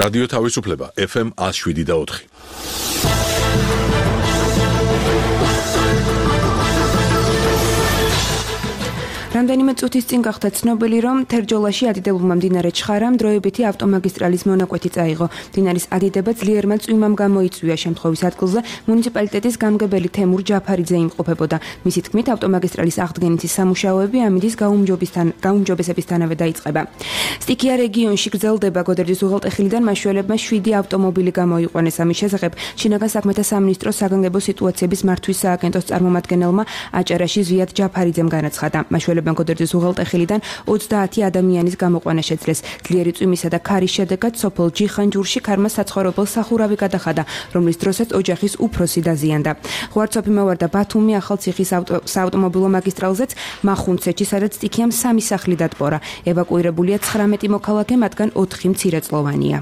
რადიო თავისუფლება FM 107.4. რამდენიმე წუთის წინ გახდა ცნობილი, რომ თერჯოლაში ადიდებულმა მდინარე ჩხარამ დროებითი ავტომაგისტრალის მონაკვეთი წაიღო. მდინარის ადიდება ძლიერმა წვიმამ გამოიწვია. შემთხვევის ადგილზე მუნიციპალიტეტის გამგებელი თემურ ჯაფარიძე იმყოფებოდა. მისი თქმით, ავტომაგისტრალის აღდგენითი სამუშაოები ამინდის გაუმჯობესებისთანავე დაიწყება. სტიქია რეგიონში გრძელდება. გოდერძის უღელტეხილიდან მაშველებმა 7 ავტომობილი გამოიყვანეს. ამის შესახებ შინაგან საქმეთა სამინისტროს საგანგებო სიტუაციების მართვის სააგენტოს წარმომადგენელმა აჭარაში ზვიად ჯაფარიძემ განაცხადა. მაშველებმა გოდერძის უღელტეხილიდან 30 ადამიანის გამოყვანა შეძლეს. ძლიერი წვიმისა და ქარის შედეგად სოფელ ჯიხანჯურში ქარმა საცხოვრებელ სახურავი გადახადა, რომლის დროსაც ოჯახის უფროსი დაზიანდა. ღვარცოფი მოვარდა ბათუმი ახალციხის საავტომობილო მაგისტრალზეც მახუნცეთში, სადაც სტიქიამ 3 სახლი დატბორა. ევაკუირებულია 19 მოქალაქე, მათგან 4 მცირეწლოვანია.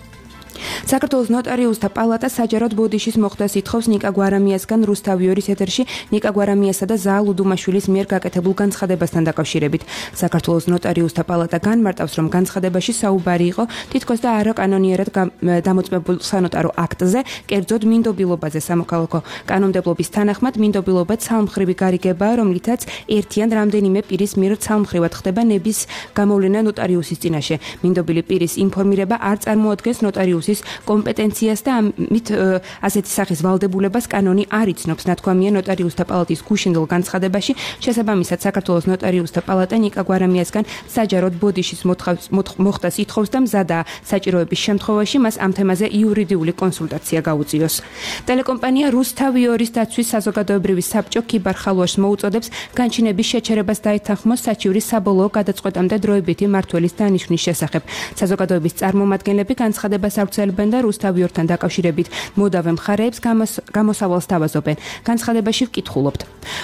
საქართველოს ნოტარიუსთა პალატა საჯაროდ ბოდიშის მოხდას ითხოვს ნიკა გვარამიასგან რუსთავიორის ეთერში ნიკა გვარამიასა და ზაალ უდუმაშვილის მიერ გაკეთებულ განცხადებასთან დაკავშირებით. საქართველოს ნოტარიუსთა პალატა განმარტავს, რომ განცხადებაში საუბარი იყო თითქოს და არაკანონიერად დამოწმებულ სანოტარო აქტზე, კერძოდ მინდობილობაზე. სამოქალაქო კანონმდებლობის თანახმად მინდობილობა ცალმხრივი გარიგებაა, რომლითაც ერთი ან რამდენიმე პირის მიერ ცალმხრივად ხდება ნების გამოვლენა ნოტარიუსის წინაშე. მინდობილი პირის ინფორმირება არ წარმოადგენს ნოტარიუსის კომპეტენციას და ამით ასეთი სახის ვალდებულებას კანონი არ იცნობს. ნათქვამია ნოტარიუსთა პალატის გუშინდელ განცხადებაში. შესაბამისად, საქართველოს ნოტარიუსთა პალატა ნიკა გვარამიასგან საჯაროდ ბოდიშის მოხდას ითხოვს და მზადაა საჭიროების შემთხვევაში მას ამ თემაზე იურიდიული კონსულტაცია გაუწიოს. ტელეკომპანია რუსთავიორის დაცვის საზოგადოებრივი საბჭო ქიბარ ხალვაშს მოუწოდებს განჩინების შეჩერებას დაეთანხმოს საჩივრის საბოლოო გადაწყვეტამდე დროებითი მმართველის დანიშვნის შესახებ. საზოგადოების წარმომადგენლები განცხადებას ავრცელებენ და რუსთავიორთან დაკავშირებით მოდავე მხარეებს გამოსავალს თავაზობენ. განცხადებაში ვკითხულობთ.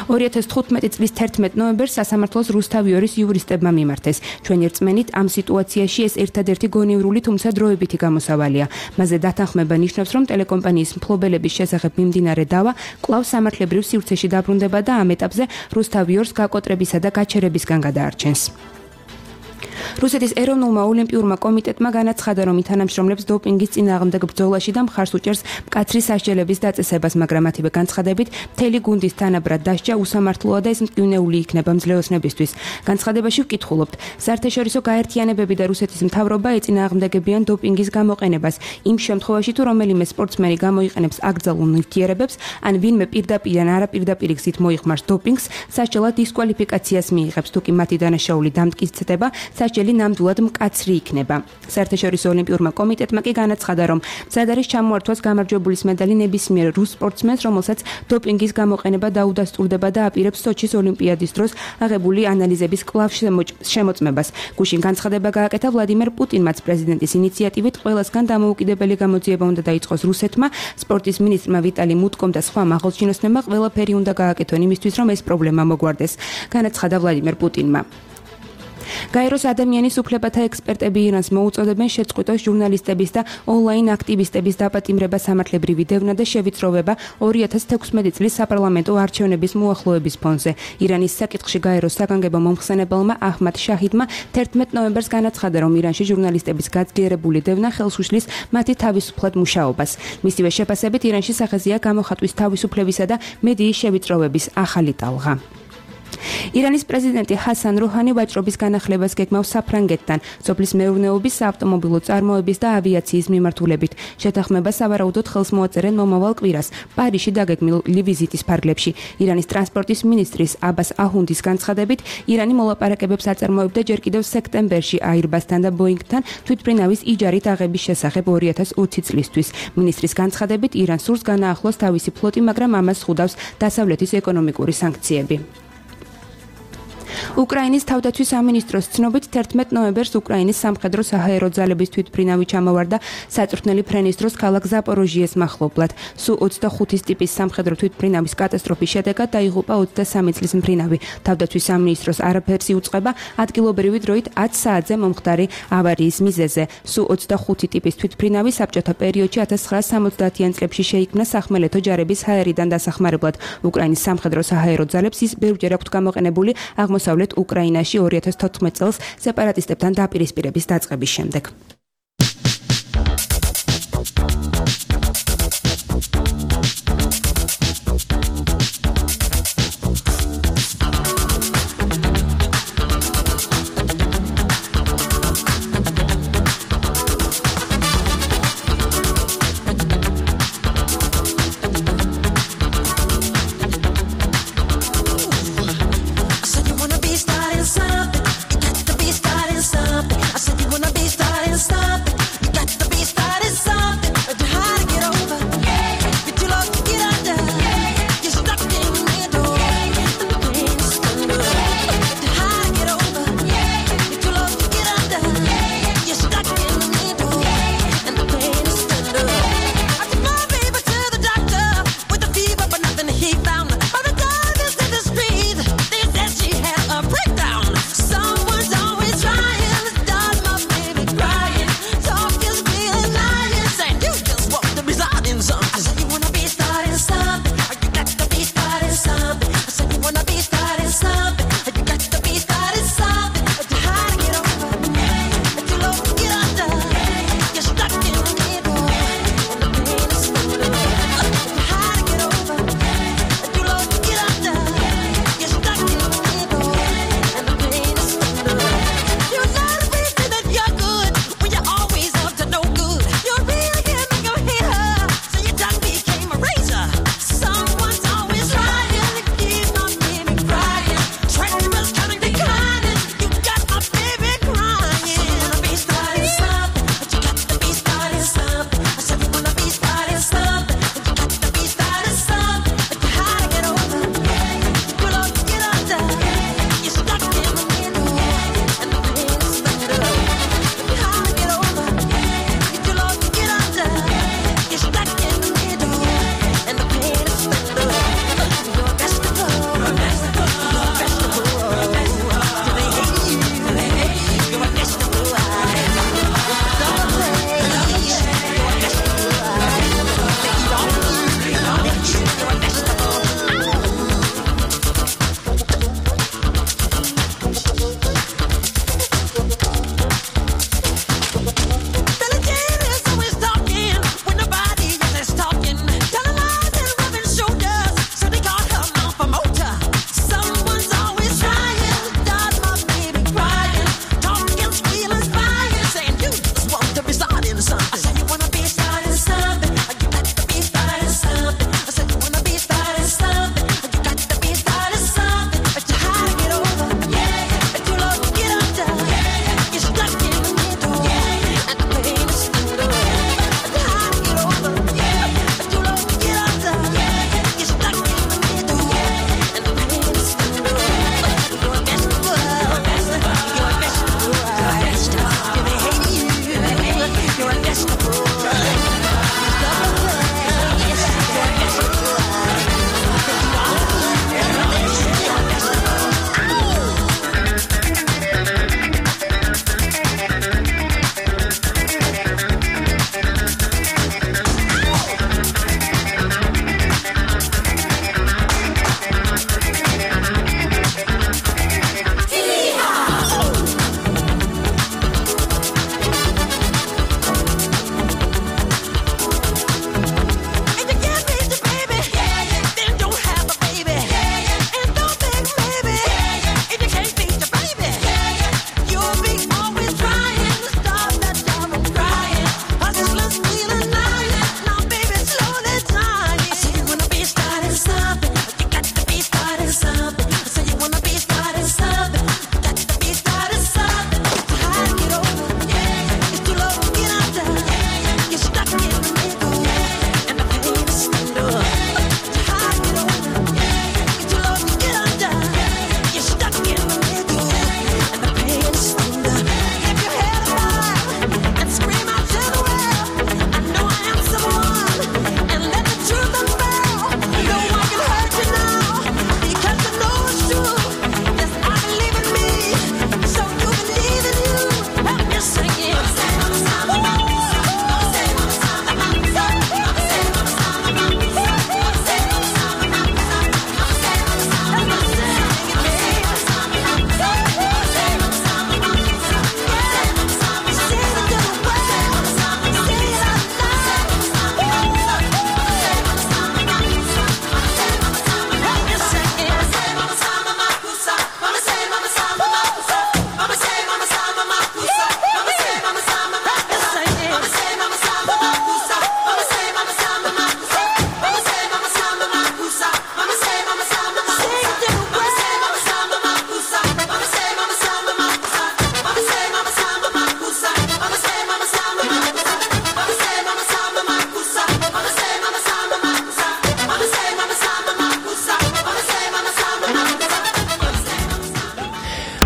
2015 წლის 11 ნოემბერს სასამართლოს რუსთავიორის იურისტებმა მიმართეს. ჩვენი რწმენით ამ სიტუაციაში ეს ერთადერთი გონივრული, თუმცა დროებითი გამოსავალია. მასზე დათანხმება ნიშნავს, რომ ტელეკომპანიის მფლობელების შესახებ მიმდინარე დავა კვლავ სამართლებრივ სივრცეში დაბრუნდება და ამ ეტაპზე რუსთავიორს გაკოტრებისა და გაჩერებისგან გადაარჩენს. რუსეთის ეროვნულმა ოლიმპიურმა კომიტეტმა განაცხადა, რომ ითანამშრომლებს დოპინგის წინააღმდეგ ბრძოლაში და მხარს უჭერს მკაცრი სასჯელების დაწესებას, მაგრამ მათივე განცხადებით მთელი გუნდის თანაბრად დასჯა უსამართლოა და ეს მტკივნეული იქნება მძლეოსნებისთვის. განცხადებაში ვკითხულობთ. საერთაშორისო გაერთიანებები და რუსეთის მთავრობა ეწინააღმდეგებიან დოპინგის გამოყენებას იმ შემთხვევაში, თუ რომელიმე სპორტსმენი გამოიყენებს აკრძალულ ნივთიერებებს, ან ვინმე პირდაპირ ან არაპირდაპირ გზით მოიხმარს დოპინგს, სასჯელად დისკვალიფიკაციას მიიღებს. თუ კი მათი დანაშაული დამტკიცდება, სასჯელი ნამდვილად მკაცრი იქნება. საერთაშორისო ოლიმპიურმა კომიტეტმა კი განაცხადა, რომ მზად არის ჩამოართვას გამარჯვებულის медаლი ნებისმიერ რუს სპორტსმენს, რომელსაც დოპინგის გამოყენება დაუდასტურდება და აპირებს სოჩის ოლიმპიადის დროს აღებული ანალიზების კვლავ შემოწმებას. გუშინ განცხადება გააკეთა ვლადიმერ პუტინმაც. პრეზიდენტის ინიციატივით ყველასგან დამოუკიდებელი გამოძიება უნდა დაიწყოს რუსეთმა, სპორტის მინისტრმა ვიტალი მუტკომ და სხვა მაღალჩინოსნებმა ყველაფერი უნდა გააკეთონ იმისთვის, რომ ეს პრობლემა მოგვარდეს. განაცხადა ვლადიმერ პუტინმა. გაეროს ადამიანის უფლებათა ექსპერტები ირანს მოუწოდებენ შეწყვიტოს ჟურნალისტების და ონლაინ აქტივისტების დაპატიმრება, სამართლებრივი დევნა და შევიწროვება 2016 წლის საპარლამენტო არჩევნების მოახლოების ფონზე. ირანის საკითხში გაეროს საგანგებო მომხსენებელმა აჰმად შაჰიდმა 11 ნოემბერს განაცხადა, რომ ირანში ჟურნალისტების გაძლიერებული დევნა ხელს უშლის მათი თავისუფლად მუშაობას. მისივე შეფასებით ირანში სახეზეა გამოხატვის თავისუფლებისა და მედიის შევიწროვების ახალი ტალღა. ირანის პრეზიდენტი ჰასან რუჰანი ვაჭრობის განახლებას გეგმავს საფრანგეთთან, სოფლის მეურნეობის, საავტომობილო წარმოების და ავიაციის მიმართულებით. შეთანხმება სავარაუდოდ ხელს მოაწერენ მომავალ კვირას პარიზში დაგეგმილი ვიზიტის ფარგლებში. ირანის ტრანსპორტის მინისტრის აბას აჰუნდის განცხადებით, ირანი მოლაპარაკებებს აწარმოებდა ჯერ კიდევ სექტემბერში აირბასთან და ბოინგთან თვითმფრინავის იჯარით აღების შესახებ 2020 წლისთვის. მინისტრის განცხადებით, ირანს სურს განაახლოს თავისი ფლოტი, მაგრამ ამას ხვდავს დასავლეთის ეკონომიკური სანქციები. უკრაინის თავდაცვის სამინისტროს ცნობით 11 ნოემბერს უკრაინის სამხედრო საჰაერო ძალების თვითმფრინავი ჩამოვარდა საწვრთნელი ფრენის დროს ქალაქ ზაპოროჟიეს მახლობლად. Su-25 ტიპის სამხედრო თვითმფრინავის კატასტროფის შედეგად დაიღუპა 23 წლის მფრინავი. თავდაცვის სამინისტროს არაფერს იუწყება ადგილობრივი დროით 10 საათზე მომხდარი ავარიის მიზეზზე. Su-25 ტიპის თვითმფრინავი საბჭოთა პერიოდში 1970-იან წლებში შეიქმნა სახმელეთო ჯარების ჰაერიდან დასახმარებლად. უკრაინის სამხედრო საჰაერო ძალებს ის ბევრჯერ აქვთ გამოყენებული აღმოსავლეთ უკრაინაში 2014 წელს სეპარატისტებთან დაპირისპირების დაწყების შემდეგ.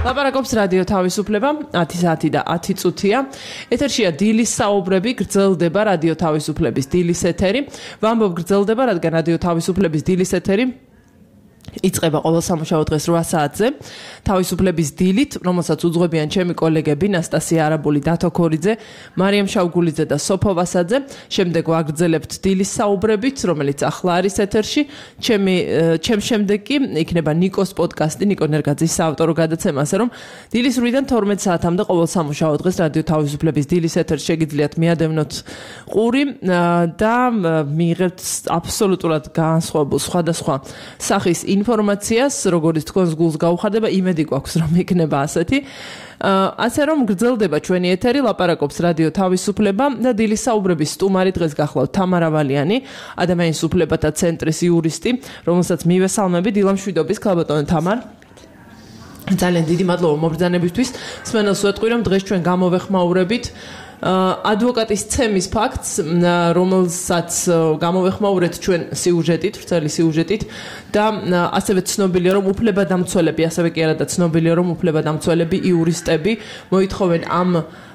ლაპარაკობს რადიო თავისუფლება 10 საათი და 10 წუთია. ეთერშია დილის საუბრები, გრძელდება რადიო თავისუფლების დილის ეთერი. ვამბობ გრძელდება, რადგან რადიო თავისუფლების დილის ეთერი იწყება ყოველ სამუშაო დღეს 8 საათზე თავისუფლების დილით, რომელსაც უძღვებიან ჩემი კოლეგები ნასტასია არაბული, დათო ქორიძე, მარიამ შავგულიძე და სოფო ვასაძე. შემდეგ ვაგრძელებთ დილის საუბრებით, რომელიც ახლა არის ეთერში. ჩემ შემდეგ კი იქნება ნიკოს პოდკასტი, ნიკო ნერგაძის საავტორო გადაცემა, ასე რომ დილის 8-დან 12 საათამდე ყოველ სამუშაო დღეს რადიო თავისუფლების დილის ეთერში შეგიძლიათ მიადევნოთ ყური და მიიღებთ აბსოლუტურად განსხვავებულ სხვადასხვა სახის ინფორმაციას, როგორც თქვენს გულს გაუხარდება, იმედი გვაქვს, რომ იქნება ასეთი. ასე რომ გრძელდება ჩვენი ეთერი, ლაპარაკობს რადიო თავისუფლება და დილის საუბრების სტუმარი დღეს გახლავთ თამარა ვალიანი, ადამიანის უფლებათა ცენტრის იურისტი, რომელსაც მივესალმები დილამშვიდობის. ქალბატონო თამარ, ძალიან დიდი მადლობა მობრძანებისთვის. მსმენელს ვეტყვი, რომ დღეს ჩვენ გამოვეხმაურებით ადვოკატის ცემის ფაქტს, რომელსაც გამოვეხმაურეთ ჩვენ სიუჟეტით, ვრცელი სიუჟეტით და ასევე ცნობილია, რომ უფლებადამცველები, ასევე კი არა და ცნობილია, რომ უფლებადამცველები, იურისტები მოითხოვენ ამ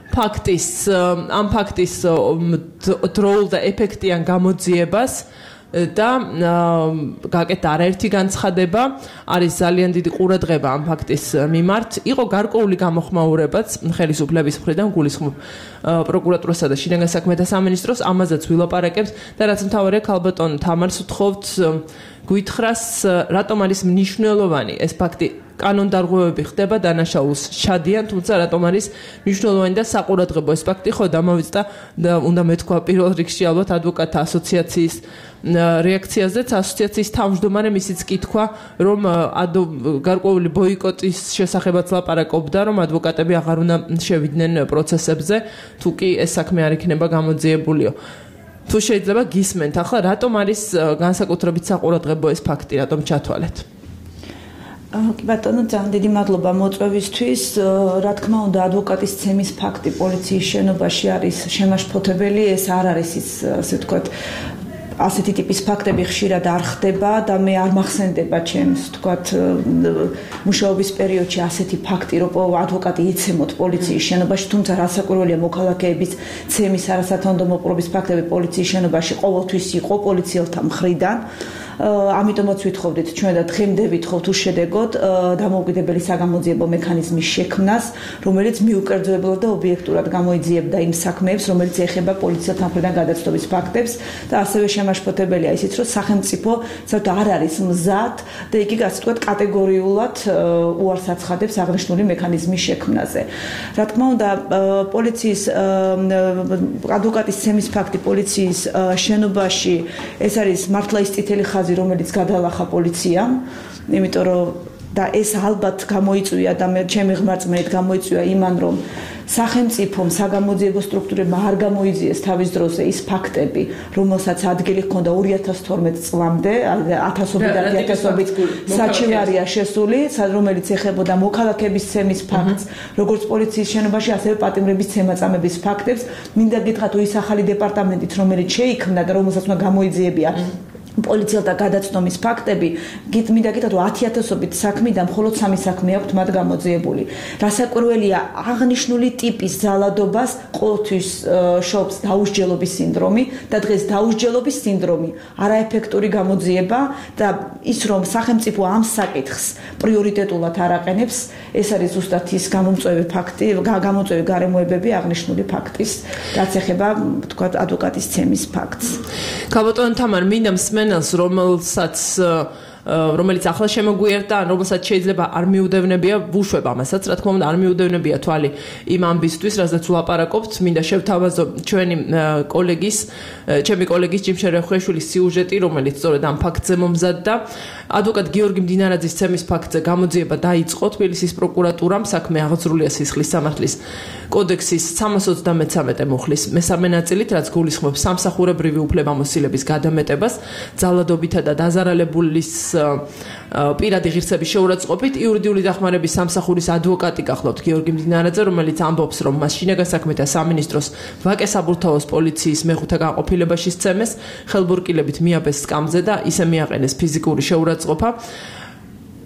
ფაქტის დროულ და ეფექტიან გამოძიებას და გაკეთდა არაერთი განცხადება, არის ძალიან დიდი ყურადღება ამ ფაქტის მიმართ. იყო გარკვეული გამოხმაურებაც ხელისუფლების მხრიდან, გულისხმობ პროკურატურასა და შინაგან საქმეთა სამინისტროს, ამაზეც ვილაპარაკებთ და რაც მთავარია, ქალბატონ თამარს ვთხოვთ გვითხრას, რატომ არის მნიშვნელოვანი ეს ფაქტი. კანონდარღვევები ხდება, დანაშაულს ჩადიან, თუმცა რატომ არის მნიშვნელოვანი და საყურადღებო ეს ფაქტი, ხო დამოვიწყდა და უნდა მეთქვა პირველ რიგში ალბათ ადვოკატთა ასოციაციის რეაქციაზეც, ასოციაციის თავმჯდომარე ისიც კითხვა, რომ გარკვეული ბოიკოტის შესახებაც ლაპარაკობდა, რომ ადვოკატები აღარ უნდა შევიდნენ პროცესებზე, თუ კი ეს საქმე არ იქნება გამოძიებულიო. თუ შეიძლება გისმენთ, ახლა რატომ არის განსაკუთრებით საყურადღებო ეს ფაქტი, რატომ ჩათვალეთ? კი ბატონო, ძალიან დიდი მადლობა მოწვევისთვის. რა თქმა უნდა, ადვოკატის ცემის ფაქტი პოლიციის შენობაში არის შემაშფოთებელი, ეს არ არის ის, ასე ვთქვათ, ასეთი ტიპის ფაქტები ხშირად არ ხდება და მე არ მახსენდება ჩემს, ვთქვათ, მუშაობის პერიოდში ასეთი ფაქტი, რომ ადვოკატი იცემოთ პოლიციის შენობაში, თუმცა რასაკვირველია, მოქალაქეების ცემის არასათანადო მოპყრობის ფაქტები პოლიციის შენობაში ყოველთვის იყო პოლიციელთა მხრიდან. ამიტომაც ვითხოვდით ჩვენ და დღემდე ვითხოვთ უშედეგოდ დამოუკიდებელი საგამოძიებო მექანიზმის შექმნას, რომელიც მიუკერძოებლად და ობიექტურად გამოიძიებდა იმ საქმეებს, რომელიც ეხება პოლიციელთა მხრიდან გადაცდობის ფაქტებს და ასევე შემაშფოთებელია ისიც, რომ სახელმწიფო საერთოდ არ არის მზად და იგი ასე ვთქვათ კატეგორიულად უარს აცხადებს აღნიშნული მექანიზმის შექმნაზე. რა თქმა უნდა, პოლიციის ადვოკატის ცემის ფაქტი პოლიციის შენობაში ეს არის მართლა ის წითელი ხაზი, რომელიც გადალახა პოლიციამ, იმიტომ რომ და ეს ალბათ გამოიწვია და მე ჩემი ღმერთმენით გამოიწვია იმან, რომ სახელმწიფომ საგამოძიებო სტრუქტურებმა არ გამოიძიეს თავის დროზე ის ფაქტები, რომელსაც ადგილი ჰქონდა 2012 წლამდე, 1000-დან 1000-ობით საჩივარია შესული, რომელიც ეხებოდა მოქალაქეების ცემის ფაქტს, როგორც პოლიციის შენობაში, ასევე პატიმრების ცემაწამების ფაქტებს. მინდა გითხრათ, ის ახალი დეპარტამენტით, რომელიც შეიქმნა და რომელსაც უნდა გამოიძიებია პოლიციელთა გადაცდომის ფაქტები, მინდა გითხრათ, 10,000-ობით საქმიდან მხოლოდ 3 საქმე აქვთ მათ გამოძიებული. რასაკვირველია, აღნიშნული ტიპის ძალადობას ყოველთვის შობს დაუსჯელობის სინდრომი და დღეს დაუსჯელობის სინდრომი არაეფექტური გამოძიება და ის, რომ სახელმწიფო ამ საკითხს პრიორიტეტულად არ აყენებს, ეს არის ზუსტად ის გამომწვევი ფაქტი, გამომწვევი გარემოებები აღნიშნული ფაქტის, რაც ეხება, ვთქვათ, ადვოკატის ცემის ფაქტს. ქალბატონო თამარ, მინდა მსმენელს, რომელიც ახლა შემოგვიერთდა, ან რომელსაც შეიძლება არ მიუდევნებია, ვუშვებ ამასაც, რა თქმა უნდა, არ მიუდევნებია თვალი იმ ამბისთვის, რასაც ვლაპარაკობთ, მინდა შევთავაზო ჩვენი ჩემი კოლეგის ჯიმშე რეხვეშვილის სიუჟეტი, რომელიც სწორედ ამ ფაქტზე მომზადდა. ადვოკატ გიორგი მდინარაძის ცემის ფაქტზე გამოძიება დაიწყო თბილისის პროკურატურამ, საქმე აღძრულია სისხლის სამართლის კოდექსის 333 მუხლის მესამე ნაწილით, რაც გულისხმობს სამსახურებრივი უფლებამოსილების გადამეტებას, ძალადობითა და დაზარალებულის პირადი ღირსების შეურაცხყოფით. იურიდიული დახმარების სამსახურის ადვოკატი გახლავთ გიორგი მდინარაძე, რომელიც ამბობს, რომ მას შინაგან საქმეთა სამინისტროს ვაკე საბურთალოს პოლიციის მეხუთე განყოფილებაში სცემეს, ხელბურკილებით მიაბეს სკამზე და ისე მიაყენეს ფიზიკური შეურაცხყოფა.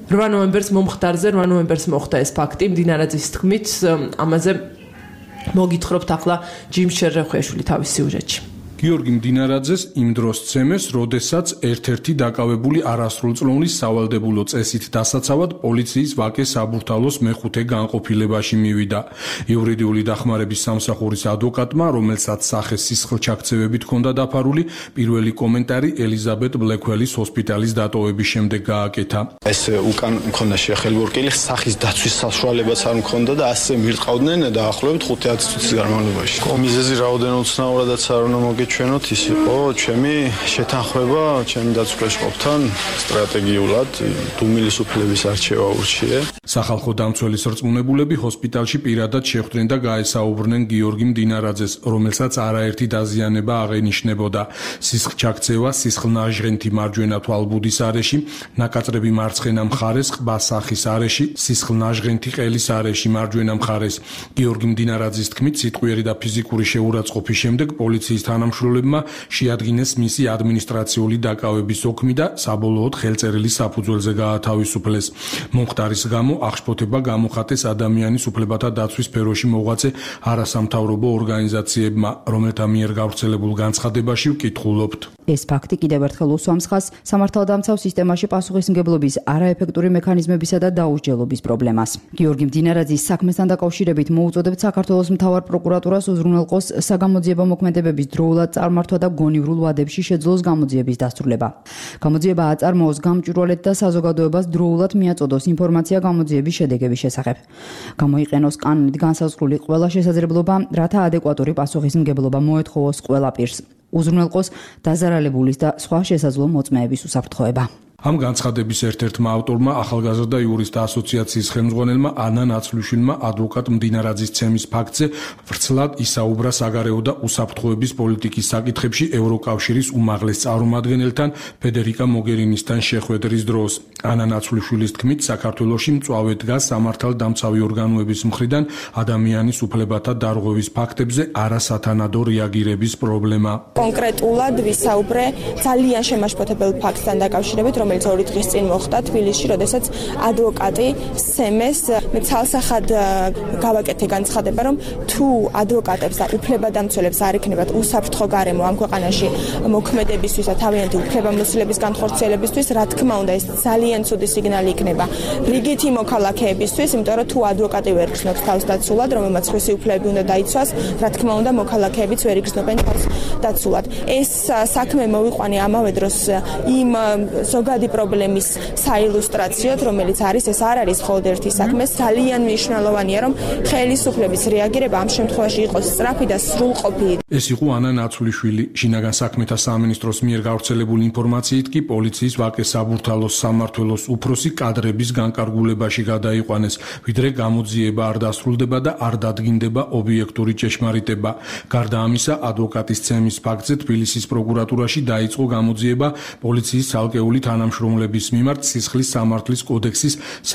8 ნოემბერს მომხდარზე 8 ნოემბერს მოხდა ეს ფაქტი მდინარაძის თქმით ამაზე მოგითხრობთ ახლა ჯიმ შერეხვიაშვილი თავის სიუჟეტში. გიორგი მდინარაძეს იმ დროს ცემეს, როდესაც ერთ-ერთი დაკავებული არასრულწლოვნის სავალდებულო წესით დასაცავად პოლიციის ვაკეს საბურთალოს მეხუთე განყოფილებაში მივიდა. იურიდიული დახმარების სამსახურის ადვოკატმა, რომელსაც სახე სისხლჩაქცევებით ჰქონდა დაფარული, პირველი კომენტარი ელიზაბეთ ბლექველის ჰოსპიტალის დატოვების შემდეგ გააკეთა. ეს უკან მქონდა შეხელბურკილი, სახის დაცვის საშუალებაც არ მქონდა და ასე მირწყავდნენ დაახლოებით 5-10 წუთის განმავლობაში. მიზეზი რაოდენობცნაურადაც არ უნდა მოგეჩვენოთ, ის იყო ჩემი შეთანხმება ჩემი დაცვაში ყოფთან სტრატეგიულად დუმილის უფლების არჩევა ურჩიე. სახალხო დამცველის რწმუნებულები ჰოსპიტალში პირადად შეხვდნენ და გაესაუბრნენ გიორგი მდინარაძეს, რომელსაც არაერთი დაზიანება აღენიშნებოდა. სისხლჩაქცევა სისხლნაჟღენთი მარჯვენა თვალბუდის არეში, ნაკაწრები მარცხენა მხარეს, ყბასახის არეში, სისხლნაჟღენთი ყელის არეში მარჯვენა მხარეს. გიორგი მდინარაძის თქმით, სიტყვიერი და ფიზიკური შეურაცხყოფის შემდეგ პოლიციის თანამშრომლებმა შეადგინეს მისი ადმინისტრაციული დაკავების ოქმი და საბოლოოდ ხელწერილი საფუძველზე გაათავისუფლეს. მომხდარის გამო აღშფოთება გამოხატეს ადამიანის უფლებათა დაცვის სფეროში მოღვაწე არასამთავრობო ორგანიზაციებმა, რომელთა მიერ გავრცელებულ განცხადებაში ვკითხულობთ. ეს ფაქტი კიდევ ერთხელ უსვამს ხაზს სამართალდამცავ სისტემაში პასუხისმგებლობის არაეფექტური მექანიზმებისა და დაუსჯელობის პრობლემას. გიორგი მდინარაძის საქმესთან დაკავშირებით მოუწოდებთ საქართველოს მთავარ პროკურატურას უზრუნველყოს საგამოძიებო მოქმედებების დროულად წარმართვა და გონივრულ ვადებში შეძლოს გამოძიების დასრულება. გამოძიება აწარმოოს გამჭვირვალედ და საზოგადოებას დროულად მიაწოდოს ინფორმაცია გამოძიების შედეგების შესახებ. გამოიყენოს კანონით განსაზღვრული ყველა შესაძლებლობა, რათა ადეკვატური პასუხისმგებლობა მოეთხოვოს ყველა პირს. უზრუნველყოს დაზარალებულის და სხვა შესაძლო მოწმეების უსაფრთხოება. ამ განცხადების ერთ-ერთმა ავტორმა ახალგაზრდა იურისტთა ასოციაციის ხელმძღვანელმა ანა ნაცვლიშვილმა ადვოკატ მდინარაძის ცემის ფაქტზე ვრცლად ისაუბრა საგარეო და უსაფრთხოების პოლიტიკის საკითხებში ევროკავშირის უმაღლეს წარმომადგენელთან ფედერიკა მოგერინისთან შეხვედრის დროს. ანა ნაცვლიშვილის თქმით, საქართველოში მწვავე დგას სამართალდამცავი ორგანოების მხრიდან ადამიანის უფლებათა დარღვევის ფაქტებზე არასათანადო რეაგირების პრობლემა. კონკრეტულად ვისაუბრე ძალიან შემაშფოთებელ ფაქტთან დაკავშირებით, რომელიც 2 დღის წინ მოხდა თბილისში, როდესაც ადვოკატი სემეს ცალსახად გავაკეთე განცხადება, რომ თუ ადვოკატებს და უფლებადამცველებს არ ექნებათ უსაფრთხო გარემო ამ ქვეყანაში მოქმედებისთვის და თავიანთი უფლებამოსილების განხორციელებისთვის, რა თქმა უნდა, ეს ძალიან ცუდი სიგნალი იქნება რიგითი მოქალაქეებისთვის, იმიტომ რომ თუ ადვოკატი ვერ გრძნობს თავს დაცულად, რომელმაც ხმისი უფლებები უნდა დაიცვას, რა თქმა უნდა, მოქალაქეებიც ვერ იგრძნობენ თავს დაცულად. ეს საქმე მოვიყვანე ამავე დროს იმ ზოგადი პრობლემის საილუსტრაციოდ, რომელიც არის, ეს არ არის მხოლოდ ერთი საქმე, ძალიან მნიშვნელოვანია, რომ ხელისუფლების რეაგირება ამ შემთხვევაში იყოს სწრაფი და სრულყოფილი. ეს იყო ანა ნაცვლიშვილი. შინაგან საქმეთა სამინისტროს მიერ გავრცელებული ინფორმაციით კი პოლიციის ვაკეს საბურთალოს სამმართველოს უფროსი კადრების განკარგულებაში გადაიყვანეს, ვიდრე გამოძიება არ დასრულდება და არ დადგინდება ობიექტური ჭეშმარიტება. გარდა ამისა, ადვოკატის ცემის ფაქტზე თბილისის პროკურატურაში დაიწყო გამოძიება პოლიციის ცალკეული თანამშრომლების მიმართ სისხლის სამართლის კოდექსის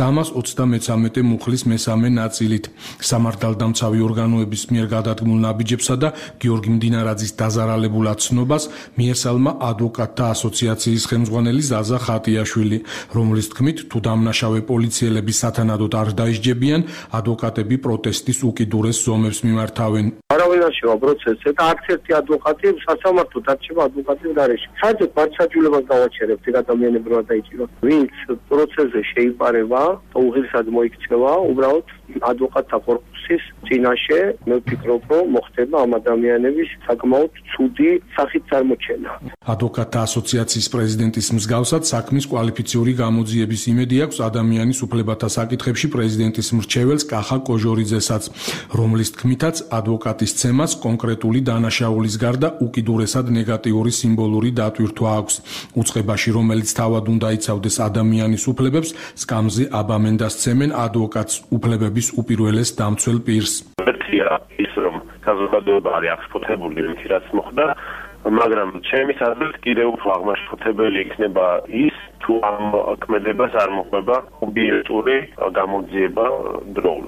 323 მუხლის მესამე ნაწილით. სამართალდამცავი ორგანოების მიერ გადადგმულ ნაბიჯებსა და გიორგი მდინარაძის დაზარალებულად ცნობას მიესალმა ადვოკატთა ასოციაციის ხელმძღვანელი ზაზა ხატიაშვილი, რომლის თქმით, თუ დამნაშავე პოლიციელები სათანადოდ არ დაისჯებიან, ადვოკატები პროტესტის უკიდურეს ზომებს მიმართავენ. არავინ არ შევა პროცესზე და არც ერთი ადვოკატი სასამართლო დარჩება ადვოკატის გარეშე. საერთოდ პარტიაჯულებას გავაჩერებთ ადამიანებს რა დაიჭიროთ. ვინც პროცესზე შეიპარება, უღირსად მოიქცევა, უბრალოდ ადვოკატთა კორპუსის წინაშე მე ვფიქრობ, რომ მოხდება ამ ადამიანების საკმაოდ ცუდი სახით წარმოჩენა. ადვოკატთა ასოციაციის პრეზიდენტის მსგავსად საქმის კვალიფიციური გამოძიების იმედი აქვს ადამიანის უფლებათა საკითხებში პრეზიდენტის მრჩეველს კახა კოჟორიძესაც, რომლის თქმითაც ადვოკატის ცემას კონკრეტული დანაშაულის გარდა უკიდურესად ნეგატიური სიმბოლური დატვირთვა აქვს. უწყებაში, რომელიც თავად უნდა იცავდეს ადამიანის უფლებებს, სკამზე აბამენდას ცემენ ადვოკატს, უფლებების უპირველეს დამცველ პირს. ერთია ის, რომ საზოგადოება არის აღშფოთებული იმით, რაც მოხდა, მაგრამ ჩემის აზრით კიდევ უფრო აღმაშფოთებელი იქნება ის, თუ ამ ქმედებას არ მოხდება ობიექტური გამოძიება დროულად.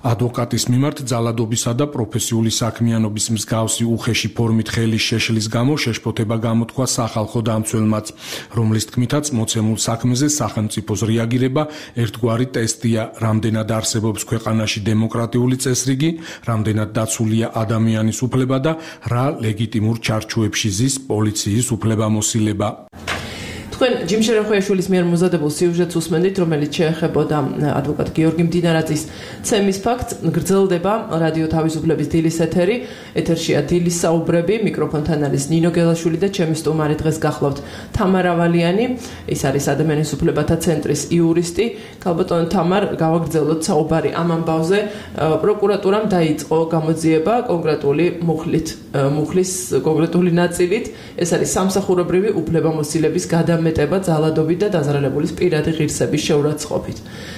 ადვოკატის მიმართ ძალადობისა და პროფესიული საქმიანობის მსგავსი უხეში ფორმით ხელის შეშლის გამო შეშფოთება გამოთქვა სახალხო დამცველმაც, რომლის თქმითაც მოცემულ საქმეზე სახელმწიფოს რეაგირება ერთგვარი ტესტია, რამდენად არსებობს ქვეყანაში დემოკრატიული წესრიგი, რამდენად დაცულია ადამიანის უფლება და რა ლეგიტიმურ ჩარჩოებში ზის პოლიციის უფლებამოსილება. თქვენ ჯიმ შერეხოიაშვილის მიერ მოზადებულ სიუჟეტს უსმენდით, რომელიც შეეხებოდა ადვოკატ გიორგი მდინარაძის ცემის ფაქტს. გრძელდება რადიო თავისუფლების დილის ეთერი. ეთერშია დილის საუბრები. მიკროფონთან არის ნინო გელაშვილი და ჩემი სტუმარი დღეს გახლავთ თამარ ავალიანი. ის არის ადამიანის უფლებათა ცენტრის იურისტი. ქალბატონო თამარ, გავაგრძელოთ საუბარი ამ ამბავზე. პროკურატურამ დაიწყო გამოძიება კონკრეტული მუხლის კონკრეტული ნაწილით. ეს არის სამსახურებრივი უფლებამოსილების გადამეტება ძალადობით და დაზრალებულის პირადი ღირსების შეურაცხყოფით.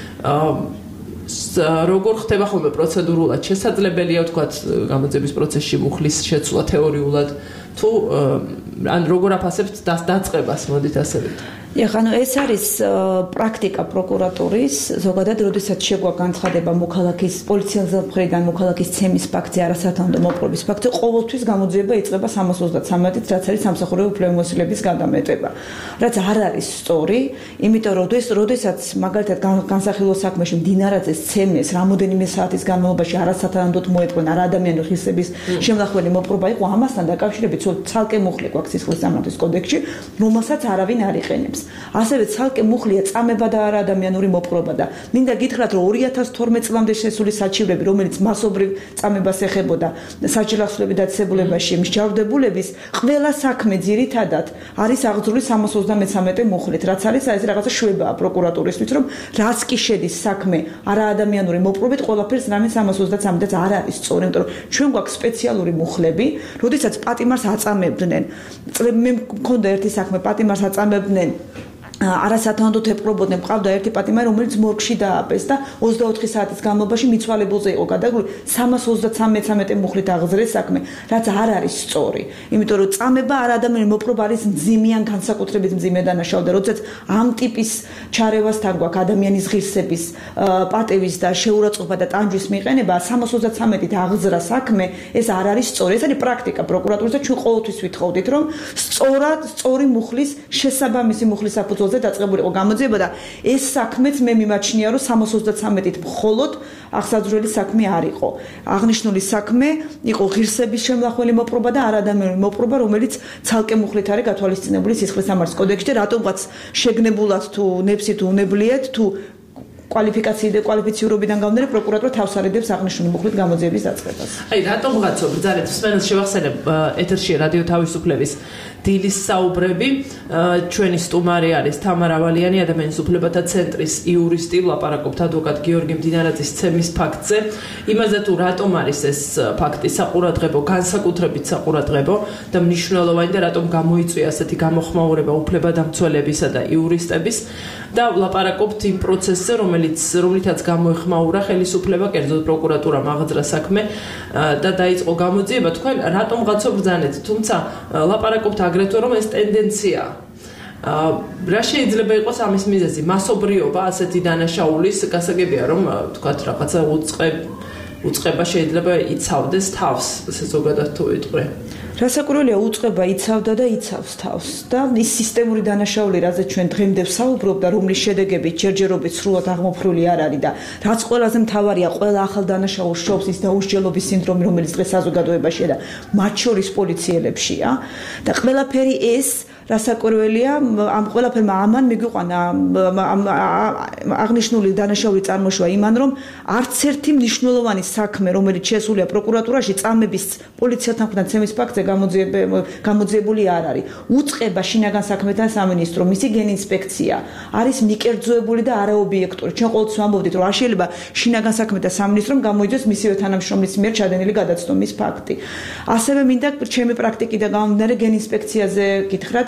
როგორ ხდება ხოლმე პროცედურულად შესაძლებელია ვთქვათ გამოძიების პროცესში მუხლის შეცვლა თეორიულად თუ ან როგორ აფასებთ დაწყებას მოდით ასე ვთქვათ. ანუ ეს არის პრაქტიკა პროკურატურის, ზოგადად, როდესაც შეგვაქვს განცხადება მოქალაქის პოლიციას მხრიდან მოქალაქის ცემის ფაქტზე, არასათანადო მოპყრობის ფაქტზე, ყოველთვის გამოძიება იწყება 333-ით, რაც არის სამსახურებრივი უფლებამოსილების გადამეტება. რაც არ არის სწორი, იმიტომ რომ როდესაც მაგალითად განსახილველ საქმეში მდინარაძეს ცემეს რამოდენიმე საათის განმავლობაში არასათანადოდ მოეწყო რა ადამიანის ღირსების შემლახველი მოპყრობა იყო, ამასთან დაკავშირებით ცალკე მუხლი გვაქვს სისხლის სამართლის კოდექსში, რომელსაც არავინ არ იყენებს. ასევე ცალკე მუხლია წამება და არაადამიანური მოპყრობა და მინდა გითხრათ რომ 2012 წლამდე შესული საჩივრები რომელიც მასობრივ წამებას ეხებოდა საჯელახსოვრები დაწესებულებაში მსჯავრდებულების ყველა საქმე ძირითადად არის აღძრული 333 მუხლით რაც არის ეს რაღაცა შვებაა პროკურატურისთვის რომ რაც კი შედის საქმე არაადამიანური მოპყრობით ყველაფერს რამე 333-დაც არ არის სწორი იმიტომ რომ ჩვენ გვაქვს სპეციალური მუხლები როდესაც პატიმარს აწამებდნენ მე მქონდა ერთი საქმე პატიმარს აწამებდნენ არასათანადოდ ეპყრობოდნენ ყავდა ერთი პატიმარი რომელიც მორგში დააბეს და 24 საათის განმავლობაში მიცვალებულზე იყო გადაგული 333 მუხლით აღზრეს საქმე რაც არ არის სწორი იმიტომ რომ წამება არადამიანი მოპყრობა არის მძიმე ან განსაკუთრებით მძიმე დანაშაული და როდესაც ამ ტიპის ჩარევასთან გვაქვს ადამიანის ღირსების პატევის და შეურაცხყოფა და ტანჯვის მიყენება 333-ით აღზრა საქმე ეს არ არის სწორი ეს არის პრაქტიკა პროკურატურის და ჩვენ ყოველთვის ვითხოვდით რომ სწორი მუხლის შესაბამისი მუხლის საფუძველზე დაწყებული იყო გამოძიება და ეს საქმეც მე მიმაჩნია რომ 333-ით მხოლოდ აღსაძვრელი საქმე არ იყო. აღნიშნული საქმე იყო ღირსების შემლახველი მოპყრობა და არადამიანური მოპყრობა, რომელიც ცალკე მუხლით არის გათვალისწინებული სისხლის სამართლის კოდექსში და რატომღაც შეგნებულად თუ ნებსით უნებლიეთ თუ კვალიფიციურობიდან გამომდინარე პროკურატურა თავს არიდებს აღნიშნული მუხლით გამოძიების დაწყებას. აი რატომღაცო ბრძანეთ მსმენელს შევახსენებ ეთერში რადიო თავისუფლების დილის საუბრები ჩვენი სტუმარი არის თამარ ავალიანი ადამიანის უფლებათა ცენტრის იურისტი ლაპარაკობთ ადვოკატ გიორგი მდინარაძის ცემის ფაქტზე იმაზე თუ რატომ არის ეს ფაქტი საყურადღებო განსაკუთრებით საყურადღებო და მნიშვნელოვანი და რატომ გამოიწვია ასეთი გამოხმაურება უფლებადამცველებისა და იურისტების და ლაპარაკობთ იმ პროცესზე რომლითაც გამოეხმაურა ხელისუფლება კერძოდ პროკურატურამ აღძრა საქმე და დაიწყო გამოძიება თქვენ რატომღაცო ბრძანეთ თუმცა ლაპარაკობთ აგრეთვე რომ ეს ტენდენცია რა შეიძლება იყოს ამის მიზეზი მასობრიობა ასეთი დანაშაულის გასაგებია რომ თქვათ რაღაცა უწყება შეიძლება იცავდეს თავს ესე ზოგადად თუ ვიტყვი რასაკვირველია უწყება იცავდა და იცავს თავს და ის სისტემური დანაშაული რაზეც ჩვენ დღემდე ვსაუბრობ და რომლის შედეგები ჯერჯერობით სრულად აღმოფხვრული არ არის და რაც ყველაზე მთავარია ყველა ახალ დანაშაულს შობს ის დაუსჯელობის სინდრომი რომელიც დღეს საზოგადოებაშია და მათ შორის პოლიციელებშია და ყველაფერი ეს რასაკვირველია ამ ყველაფერმა ამან მიგვიყვანა აღნიშნული დანაშაული წარმოშვა იმან რომ არც ერთი მნიშვნელოვანი საქმე რომელიც შესულია პროკურატურაში წამების პოლიციასთან ხდან ცემის ფაქტზე გამოძიებული არ არის უწყება შინაგან საქმეთა სამინისტრო მისი გენინსპექცია არის მიკერძოებული და არაობიექტური ჩვენ ყოველთვის ვამბობდით რომ არ შეიძლება შინაგან საქმეთა სამინისტრომ გამოიძიოს მისივე თანამშრომლის მიერ ჩადენილი გადაცნობის ფაქტი ასევე მინდა ჩემი პრაქტიკიდან გამომდინარე გენინსპექციაზე გითხრათ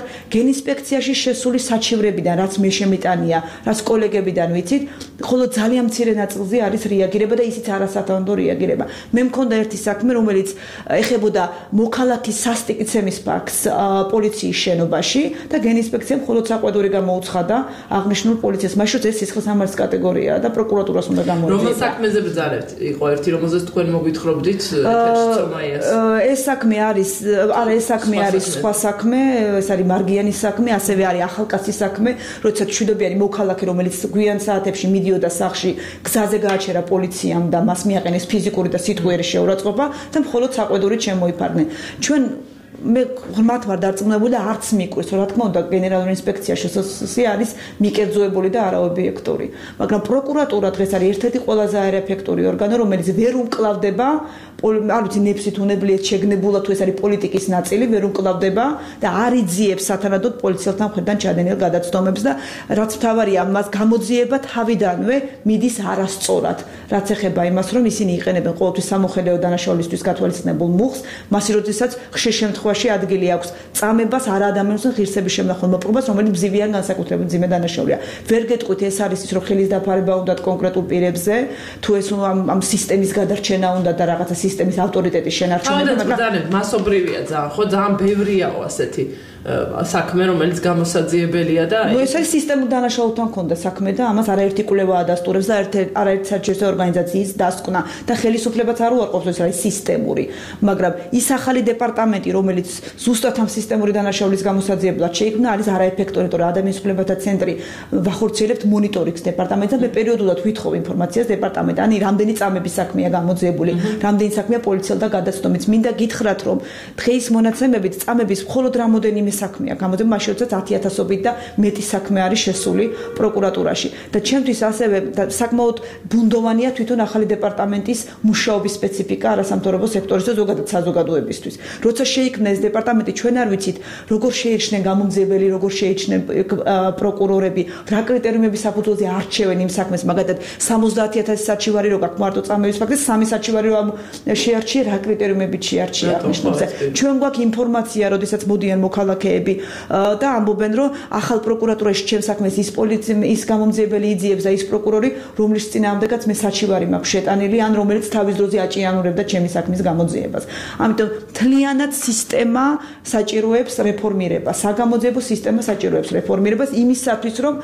გენინსპექციაში შესული საჩივრებიდან, რაც მე შემიტანია, რაც კოლეგებიდან ვიცით, ხოლო ძალიან მცირე ნაწილზე არის რეაგირება და ისიც არასათანადო რეაგირება. მე მქონდა ერთი საქმე, რომელიც ეხებოდა მოქალაქის სასტიკიცემის ფაქტს პოლიციის შენობაში და გენინსპექციამ მხოლოდ საყვედური გამოუცხადა აღნიშნულ პოლიციას. მაშინ ეს სისხლისამართლის კატეგორიაა და პროკურატურას უნდა გამოიძიება. რომელ საქმეზე ბრძანებთ? იყო ერთი, რომელზეც თქვენ მოგვითხრობდით ეთერშომაიას. ეს საქმე არის, არა ეს საქმე არის სხვა საქმე, ეს არის მარგიანის საქმე, ასევე არის ახალკაცის საქმე, როდესაც მშვიდობიანი მოქალაქე, რომელიც გვიან საათებში მიდიოდა სახლში, გზაზე გააჩერა პოლიციამ და მას მიაყენეს ფიზიკური და სიტყვიერი შეურაცხყოფა და მხოლოდ საყვედურით შემოიფარდნენ. ჩვენ მე ღრმად ვარ დარწმუნებული და არც მიკვირს, რა თქმა უნდა, გენერალური ინსპექცია შესაძლოა არის მიკერძოებული და არაობიექტური. მაგრამ პროკურატურა დღეს არის ერთ-ერთი ყველაზე არაეფექტური ორგანო, რომელიც ვერ უმკლავდება, არ ვიცი, ნებსით უნებლიეთ შეგნებულად თუ ეს არის პოლიტიკის ნაწილი, ვერ უმკლავდება და არ იძიებს სათანადოდ პოლიციელთან მხრიდან ჩადენილ გადაცდომებს და რაც მთავარია, მას გამოძიება თავიდანვე მიდის არასწორად. რაც ეხება იმას, რომ ისინი იყენებენ ყოველთვის სამოხელეო დანაშაულისთვის გათვალისწინებულ მუხლს, მას როდესაც ხშირ შემთხვევაში ადგილი აქვს წამებას არა ადამიანს ღირსების შემნახულ მოპყრობას, რომელიც მძივიან განსაკუთრებით მძიმე დანაშაულია. ვერ გეტყვით ეს არის ის, რომ ხელის დაფარება უნდა კონკრეტულ პირებზე, თუ ეს ამ სისტემის გადარჩენა უნდა და რაღაცა სისტემის ავტორიტეტის შენარჩუნება, მაგრამ მასობრივია ძალიან, ხო, ძალიან ბევრიაო ასეთი საქმე, რომელიც გამოსაძიებელია და ეს არის სისტემურ დანაშაულთან მქონდა საქმე და ამას არაერთი კვლევა ადასტურებს და არაერთი საერთაშორისო ორგანიზაციის დასკვნა და ხელისუფლებაც არ უარყოფს, ეს არის სისტემური, მაგრამ ის ახალი დეპარტამენტი, რომელიც ზუსტად ამ სისტემური დანაშაულის გამოსაძიებლად შეიქმნა, არის არაეფექტური, იმიტომ რომ ადამიანის უფლებათა ცენტრი ვახორციელებთ მონიტორინგს დეპარტამენტს და მე პერიოდულად ვითხოვ ინფორმაციას დეპარტამენტთან, რამდენი წამების საქმეა გამოძიებული, რამდენი საქმეა პოლიციელთა გადაცდომით. მინდა გითხრათ, რომ დღეს მონაცემებით წამების მხოლოდ რამოდენიმე საქმეა გამოძიებული, მაშინ როდესაც 10,000-ობით და მეტი საქმე არის შესული პროკურატურაში. და ჩემთვის ასევე საკმაოდ ბუნდოვანია თვითონ ახალი დეპარტამენტის მუშაობის სპეციფიკა არასამთავრობო სექტორის და ზოგადად საზოგადოებისთვის. როცა შეიქმნა ეს დეპარტამენტი, ჩვენ არ ვიცით, როგორ შეიჩნენ გამომძიებელი, როგორ შეიჩნენ პროკურორები, რა კრიტერიუმების საფუძველზე არჩევენ იმ საქმეს, მაგალითად 70,000 საჩივარი რო გაქვს მარტო წამების ფაქტზე, 3 საჩივარი რო შეარჩია, რა კრიტერიუმებით შეარჩია აღნიშნულზე. ჩვენ გვაქვს ინფორმაცია, როდესაც მოდიან მოქალაქეები და ამბობენ, რომ ახალ პროკურატურაში ჩემ საქმეს ის გამომძიებელი იძიებს და ის პროკურორი, რომლის წინააღმდეგაც მე საჩივარი მაქვს შეტანილი, ან რომელიც თავის დროზე აჭიანურებდა ჩემი საქმის გამოძიებას. ამიტომ მთლიანად სისტემა საჭიროებს რეფორმირებას, საგამოძიებო სისტემა საჭიროებს რეფორმირებას იმისათვის, რომ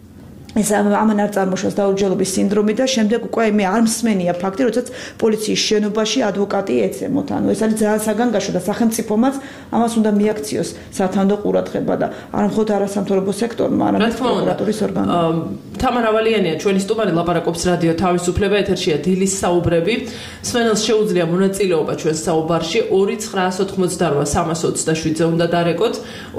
ეს ამან არ წარმოშოს დაურჯელობის სინდრომი და შემდეგ უკვე მე არ მსმენია ფაქტი, როდესაც პოლიციის შენობაში ადვოკატი ეცემოთ. ანუ ეს არის ძალიან საგანგაშო და სახელმწიფომაც ამას უნდა მიაქციოს სათანადო ყურადღება და არა მხოლოდ არასამთავრობო სექტორმა, არამედ პროკურატურის ორგანომა. თამარ ავალიანია ჩვენი სტუმარი, ლაპარაკობს რადიო თავისუფლება, ეთერშია დილის საუბრები. მსმენელს შეუძლია მონაწილეობა ჩვენ საუბარში 2988327-ზე უნდა დარეკოთ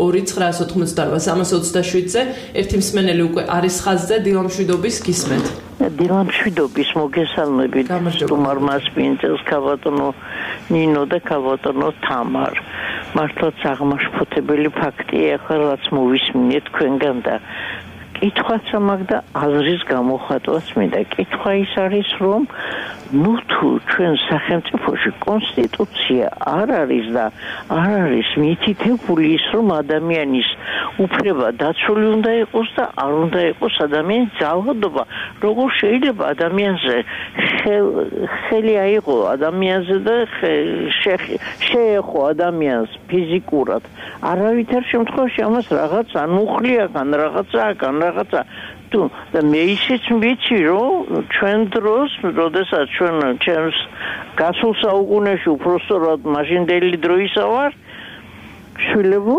2988327-ზე. ერთი მსმენელი უკვე არის ხაზზე, დილამშვიდობის გისმენთ. დილამშვიდობის მოგესალმებით სტუმარ მასპინძელს, ქავატონო ნინო და ქავატონო თამარ. მართლაც აღმაშფოთებელი ფაქტია, ახლა რაც მოვისმინეთ თქვენგან და კითხვაც მაქვს და აზრის გამოხატვაც მინდა. კითხვა ის არის, რომ ნუ თუ ჩვენ სახელმწიფოში კონსტიტუცია არ არის და არ არის მითითებული ის, რომ ადამიანის უფლება დაცული უნდა იყოს და არ უნდა იყოს ადამიანის ძალადობა, როგორ შეიძლება ადამიანზე ხელი აიღო ადამიანზე და შეეხო ადამიანს ფიზიკურად. არავითარ შემთხვევაში ამას რაღაც ანუხლიაგან რაღაცა თუ და მე ისიც ვიცი, რომ ჩვენ დროს, როდესაც ჩვენ ჩემს გასულ საუკუნეში უბრალოდ მაშინდელი დროისა ვარ, შვილებო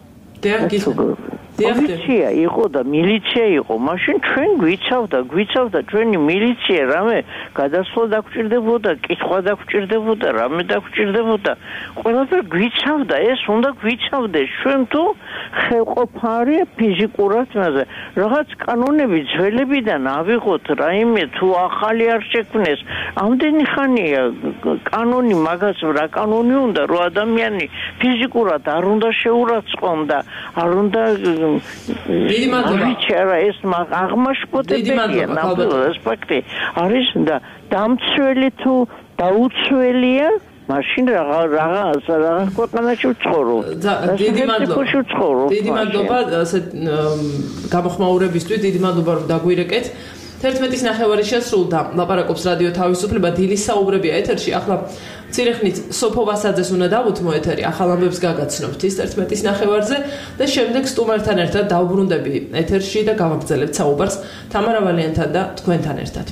პოლიცია იყო და მილიცია იყო. მაშინ ჩვენ გვიცავდა ჩვენი მილიცია რამე გადასვლა დაგჭირდებოდა, კითხვა დაგჭირდებოდა, რამე დაგჭირდებოდა. ყველაფერი გვიცავდა, ეს უნდა გვიცავდეს. ჩვენ თუ ხელყოფარი ფიზიკურად მასე რაღაც კანონები ძველებიდან ავიღოთ, რაიმე თუ ახალი არ შექმნეს. ამდენი ხანია კანონი მაგას რა კანონი უნდა, რომ ადამიანი ფიზიკურად არ უნდა შეურაცხყოფდა, არ უნდა დიდი მადლობა. ეს აღმაშფოთებელია ნამდვილად ეს ფაქტი არის და დამცველი თუ დაუცველია მაშინ რაღაც ქვეყანაში ვცხოვრობ. დიდი მადლობა გამოხმაურებისთვის, დიდი მადლობა რომ დაგვირეკეთ. 11-ის ნახევარი შესრულდა, ლაპარაკობს რადიო თავისუფლება, დილის საუბრებია ეთერში. ახლა მცირე ხნით სოფო ვასაძეს უნდა დავუთმო ეთერი, ახალ ამბებს გაგაცნობთ ის 11-ის ნახევარზე და შემდეგ სტუმართან ერთად დავბრუნდები ეთერში და გავაგრძელებთ საუბარს თამარა ვალიანთან და თქვენთან ერთად.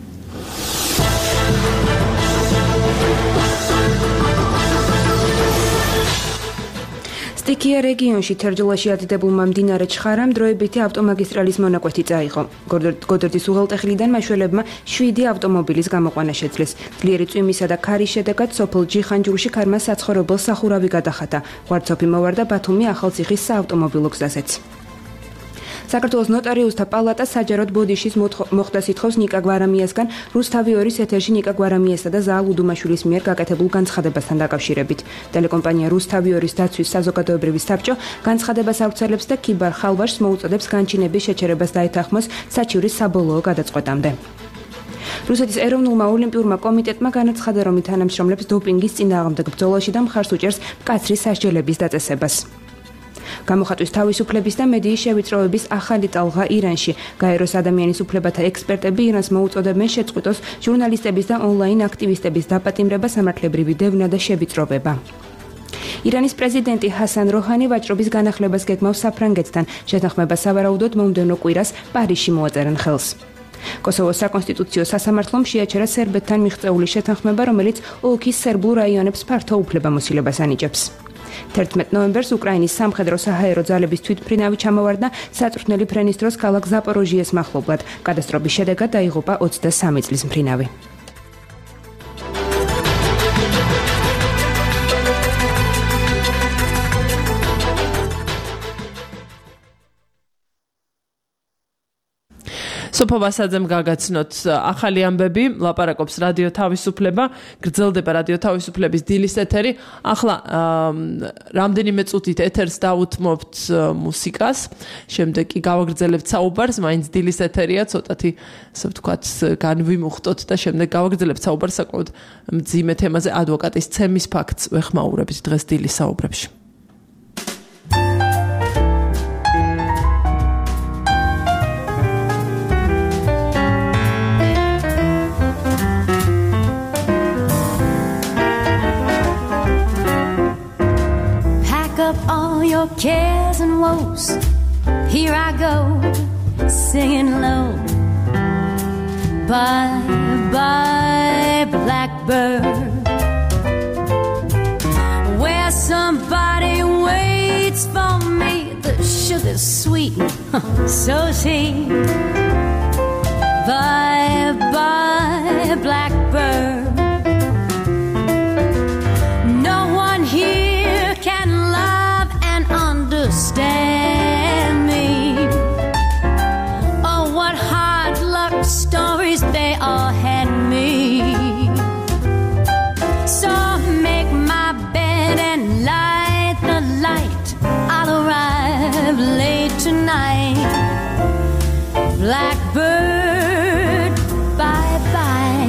სტიქია რეგიონში თერჯოლაში ადიდებულმა მდინარე ჩხარამ დროებითი ავტომაგისტრალის მონაკვეთი წაიღო. გოდერძის უღელტეხილიდან მაშველებმა 7 ავტომობილის გამოყვანა შეძლეს. ძლიერი წვიმისა და ქარის შედეგად სოფელ ჯიხანჯურში ქარმა საცხოვრებელ სახურავი გადახატა. ღვარცოფი მოვარდა ბათუმი ახალციხის საავტომობილო გზაზეც. საქართველოს ნოტარიუსთა პალატა საჯაროდ ბოდიშის მოხდას ითხოვს ნიკა გვარამიასგან რუსთავი 2-ის ეთერში ნიკა გვარამიასა და ზაალ უდუმაშვილის მიერ გაკეთებულ განცხადებასთან დაკავშირებით. ტელეკომპანია რუსთავი 2-ის დაცვის საზოგადოებრივი საბჭო განცხადებას ავრცელებს და ქიბარ ხალვაშს მოუწოდებს განჩინების შეჩერებას დაეთანხმოს საჩივრის საბოლოო გადაწყვეტამდე. რუსეთის ეროვნულმა ოლიმპიურმა კომიტეტმა განაცხადა, რომ თანამშრომლებს დოპინგის წინააღმდეგ ბრძოლაში და მხარს უჭერს მკაცრი სასჯელების დაწესებას. გამოხატვის თავისუფლების და მედიის შევიწროების ახალი ტალღა ირანში. გაეროს ადამიანის უფლებათა ექსპერტები ირანს მოუწოდებენ შეწყვიტოს ჟურნალისტების და ონლაინ აქტივისტების დაპატიმრება, სამართლებრივი დევნა და შევიწროვება. ირანის პრეზიდენტი ჰასან როჰანი ვაჭრობის განახლებას გეგმავს საფრანგეთთან. შეთანხმება სავარაუდოდ მომდევნო კვირას პარიზში მოაწერენ ხელს. კოსოვოს საკონსტიტუციო სასამართლომ შეაჩერა სერბეთთან მიღწეული შეთანხმება, რომელიც ოლქის სერბულ რაიონებს ფართო უფლებამოსილებას ანიჭებს. 11 ნოემბერს უკრაინის სამხედრო საჰაერო ძალების თვითმფრინავი ჩამოვარდა საწვრთნელი ფრენის დროს ქალაქ ზაპოროჟიეს მახლობლად. კადასტროფის შედეგად დაიღუპა 23 წლის მფრინავი. სოფო ვასაძემ გაგაცნოთ ახალი ამბები, ლაპარაკობს რადიო თავისუფლება, გრძელდება რადიო თავისუფლების დილის ეთერი. ახლა რამდენიმე წუთით ეთერს დავუთმობთ მუსიკას, შემდეგ კი გავაგრძელებთ საუბარს, მაინც დილის ეთერია, ცოტათი ასე ვთქვათ, განვიმუხტოთ და შემდეგ გავაგრძელებთ საუბარს საკმაოდ მძიმე თემაზე, ადვოკატის ცემის ფაქტს ვეხმაურებთ დღეს დილის საუბრებში. All your cares and woes, here I go, singing low. Bye, bye, blackbird, where somebody waits for me. The sugar's sweet, so sweet. Bye, bye, blackbird, no one here can love and understand me. Oh, what hard luck stories they all had me. So make my bed and light the light. I'll arrive late tonight. Blackbird, bye-bye.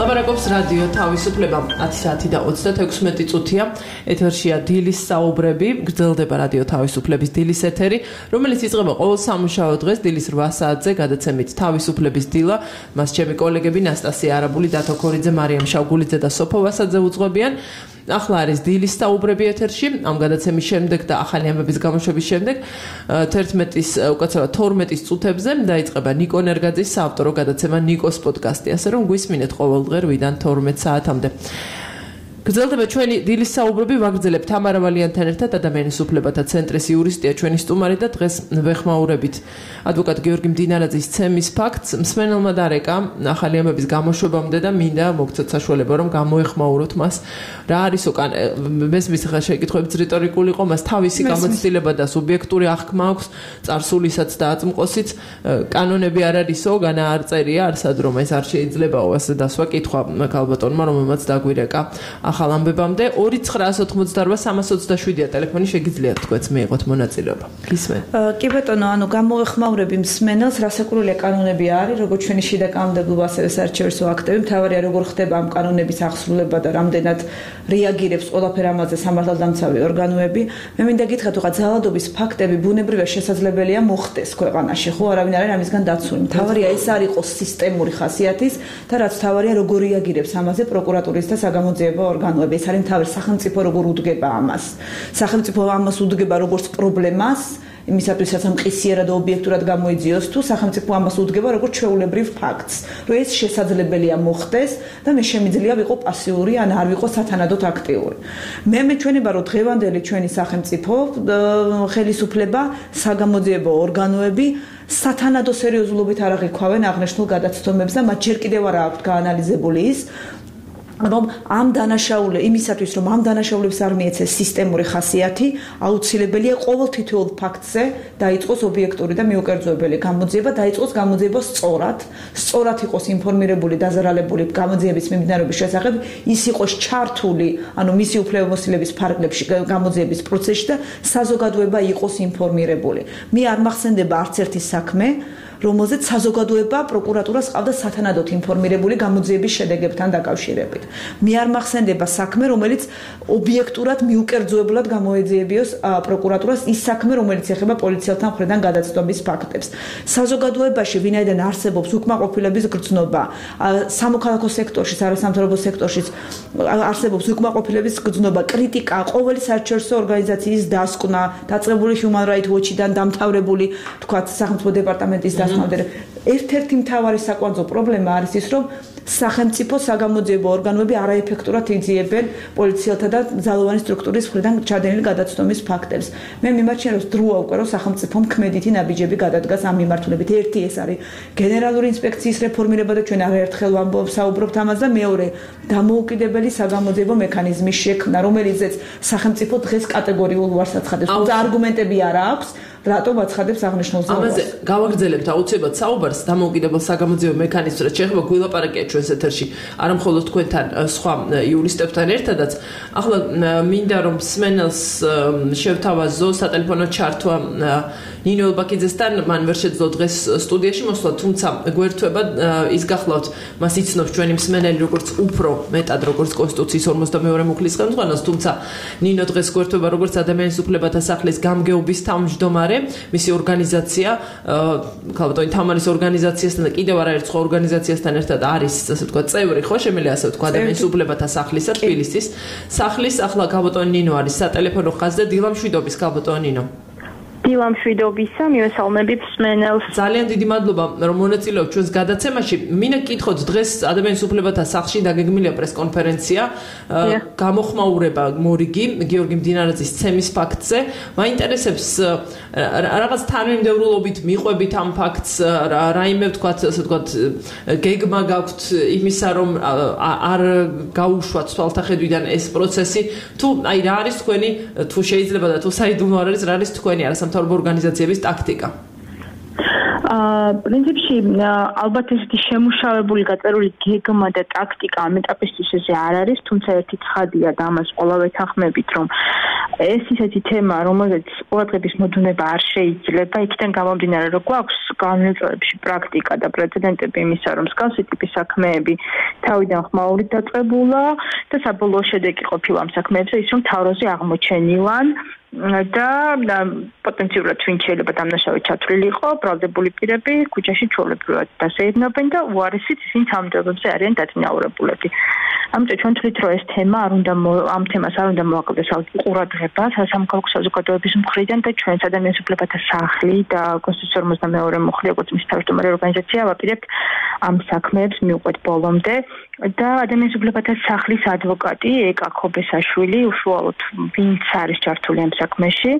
ლაპარაკობს რადიო თავისუფლება 10 საათი და 36 წუთია. ეთერშია დილის საუბრები, გრძელდება რადიო თავისუფლების დილის ეთერი, რომელიც იწყება ყოველ სამუშაო დღეს დილის 8 საათზე გადაცემით თავისუფლების დილა. მას ჩემი კოლეგები ნასტასია არაბული, დათო ქორიძე, მარიამ შავგულიძე და სოფო ვასაძე უძღვებიან. ახლა არის დილის საუბრები ეთერში, ამ გადაცემის შემდეგ და ახალი ამბების გამოშვების შემდეგ 11-ის უკაცრავად 12-ის წუთებზე დაიწყება ნიკო ნერგაძის საავტორო გადაცემა ნიკოს პოდკასტი, ასე რომ გვისმინეთ ყოველ დღე 8-დან 12 საათამდე. გრძელდება ჩვენი დილის საუბრები, ვაგრძელებთ თამარა ვალიანთან ერთად ადამიანის უფლებათა ცენტრის იურისტია ჩვენი სტუმარი და დღეს ვეხმაურებით ადვოკატ გიორგი მდინარაძის ცემის ფაქტს. მსმენელმა დარეკა ახალი ამბების გამოშვებამდე და მინდა მოგცეთ საშუალება რომ გამოეხმაუროთ მას. რა არის მესმის ხა შეკითხვებიც რიტორიკული იყო, მას თავისი გამოცდილება და სუბიექტური აღქმა აქვს, წარსულისაც და აწმყოსიც. კანონები არ არისო, განა არ წერია, არსად რომ ეს არ შეიძლებაო ასე დასვა კითხვა ქალბატონმა, რომელმაც დაგვირეკა ახალ ამბებამდე 2988327-ია ტელეფონი, შეგიძლიათ თქვენც მიიღოთ მონაწილეობა. გისმენთ? კი ბატონო, გამოვეხმაურები მსმენელს, რასაკურველი კანონები არის, როგორც ჩვენი შიდა კანონმდებლობა, ასევე საარჩევნო აქტები, მთავარია როგორ ხდება ამ კანონების აღსრულება და რამდენად რეაგირებს ყველაფერ ამაზე სამართალდამცავი ორგანოები. მე მინდა გითხრათ, რომ ძალადობის ფაქტები ბუნებრივად შესაძლებელია მოხდეს ქვეყანაში, ხო, არავინ არ არის ამისგან დაცული. მთავარია ეს არ იყოს სისტემური ხასიათის და რაც მთავარია როგორ რეაგირებს ამაზე პროკურატურის და საგამოძიებო ორგანოები. ეს არის მთავარი, სახელმწიფო როგორ უდგება ამას. სახელმწიფო ამას უდგება როგორც პრობლემას, იმისათვის რაც მყისიერად და ობიექტურად გამოიძიოს, თუ სახელმწიფო ამას უდგება როგორც ჩვეულებრივ ფაქტს, რომ ეს შესაძლებელია მოხდეს და მე შემიძლია ვიყო პასიური, ან არ ვიყო სათანადოდ აქტიური. მე მეჩვენება, რომ დღევანდელი ჩვენი სახელმწიფო ხელისუფლება, საგამოძიებო ორგანოები სათანადო სერიოზულობით არ აღიქვავენ აღნიშნულ გადაცდომებს და მათ ჯერ კიდევ არ აქვთ გაანალიზებული ის, რომ ამ დანაშაულე იმისათვის რომ ამ დანაშაულებს არ მიეცეს სისტემური ხასიათი, აუცილებელია ყოველ თითოეულ ფაქტზე დაიწყოს ობიექტური და მიუკერძოებელი გამოძიება, დაიწყოს გამოძიება სწორად იყოს ინფორმირებული დაზარალებული გამოძიების მიმდინარეობის შესახებ, ის იყოს ჩართული, ანუ მისი უფლებამოსილების ფარგლებში გამოძიების პროცესში და საზოგადოება იყოს ინფორმირებული. მე არ მახსენდება არც ერთი საქმე, რომელზეც საზოგადოება პროკურატურას ყავდა სათანადოდ ინფორმირებული გამოძიების შედეგებთან დაკავშირებით. მე არ მახსენდება საქმე, რომელიც ობიექტურად მიუკერძოებლად გამოეძიებიოს პროკურატურას ის საქმე, რომელიც ეხება პოლიციელთან მხრიდან გადაცდომის ფაქტებს. საზოგადოებაში ვინაიდან არსებობს უკმაყოფილების გრძნობა, სამოქალაქო სექტორში, არასამთავრობო სექტორში არსებობს უკმაყოფილების გრძნობა, კრიტიკა, ყოველი საერთაშორისო ორგანიზაციის დასკვნა, დაწყებული Human Rights Watch-დან დამთავრებული, თქვათ, სახელმწიფო დეპარტამენტის ერთ-ერთი მთავარი საკვანძო პრობლემა არის ის, რომ სახელმწიფო საგამოძიებო ორგანოები არაეფექტურად იძიებენ პოლიციელთა და ძალოვანი სტრუქტურის მხრიდან ჩადენილი გადაცდომის ფაქტებს. მე მიმაჩნია, რომ დროა უკვე რომ სახელმწიფომ ქმედითი ნაბიჯები გადადგას ამ მიმართულებით. ერთი ეს არის გენერალური ინსპექციის რეფორმირება და ჩვენ არაერთხელ საუბრობთ ამაზე და მეორე დამოუკიდებელი საგამოძიებო მექანიზმის შექმნა, რომელიცაც სახელმწიფო დღეს კატეგორიულ ვარს აცხადებს. თუმცა არგუმენტები არ აქვს. რატომ აცხადებს აღნიშნულ ზომას? ამაზე გავაგრძელებთ აუცილებლად საუბარს დამოუკიდებელ საგამოძიებო მექანიზმს, რაც შეეხება გვილაპარაკია ჩვენს ეთერში, არა მხოლოდ თქვენთან, სხვა იურისტებთან ერთადაც. ახლა მინდა რომ მსმენელს შევთავაზო სატელეფონო ჩართვა ნინო ელბაკიძესთან, მან ვერ შეძლო დღეს სტუდიაში მოსვლა, თუმცა გვერდება ის გახლავთ, მას იცნობს ჩვენი მსმენელი როგორც უფრო მეტად როგორც კონსტიტუციის 52 მუხლის ხელმძღვანელს, თუმცა ნინო დღეს გვერდება როგორც ადამიანის უფლებათა სახლის გამგეობის თავმჯდომარე, მისი ორგანიზაცია, ქალბატონი თამარის ორგანიზაციასთან და კიდევ არაერთ სხვა ორგანიზაციასთან ერთად არის, ასე ვთქვათ, წევრი, ხო, შემიძლია ასე ვთქვათ, ადამიანის უფლებათა სახლისა, თბილისის სახლის. ახლა ქალბატონი ნინო არის სატელეფონო ხაზზე, დილამშვიდობის ქალბატონი ნინო. დილამშვიდობისა, მივესალმებით მსმენელს. ძალიან დიდი მადლობა, რომ მონაწილეობთ ჩვენს გადაცემაში. მინდა გითხოთ, დღეს ადამიანის უფლებათა სახლში დაგეგმილია პრესკონფერენცია, გამოხმაურება მორიგი გიორგი მდინარაძის ცემის ფაქტზე. მაინტერესებს რაღაც თანმიმდევრულობით მიყვებით ამ ფაქტს, რაიმე ვთქვათ, ასე ვთქვათ, გეგმა გაქვთ იმისა, რომ არ გაუშვათ თვალთახედვიდან ეს პროცესი, თუ აი რა არის თქვენი, თუ შეიძლება და თუ საიდუმლო არ არის, რა არის თქვენი არასამთავრობო ორგანიზაციების ტაქტიკა? პრინციპში ალბათ ესეთი შემუშავებული გაწერული გეგმა და ტაქტიკა ამ ეტაპისთვის ესე არ არის, თუმცა ერთი ცხადია და ამას ყველა ვეთანხმებით, რომ ეს ისეთი თემა, რომელზეც ყურადღების მოდუნება არ შეიძლება, იქიდან გამომდინარე, რომ გვაქვს განმეორებაში პრაქტიკა და პრეცედენტები იმისა, რომ მსგავსი ტიპის საქმეები თავიდან ხმაურით დაწყებულა და საბოლოო შედეგი ყოფილა ამ საქმეებზე ის, რომ თავროზე აღმოჩენილან და პოტენციურად ვინ შეიძლება დამნაშავე ჩათვლილი იყო, ბრალდებული პირები ქუჩაში ჩვეულებრივად დასეირნობენ და უარესით ისინი თანამდებობებზე არიან დაწინაურებულები. ამიტომ ჩვენ თვლით, რომ ეს თემა ამ თემას არ უნდა მოაკლდეს ყურადღება სამოქალაქო საზოგადოების მხრიდან და ჩვენს ადამიანის უფლებათა სახლი და კონსტიტუციის 52 მუხლი, როგორც მის თავმჯდომარე ორგანიზაცია, ვაპირებთ ამ საქმეებს მიუყვეთ ბოლომდე და ადამიანის უფლებათა სახლის ადვოკატი ეკა ხობესაშვილი უშუალოდ ვინც არის ჩართული ამ საქმეში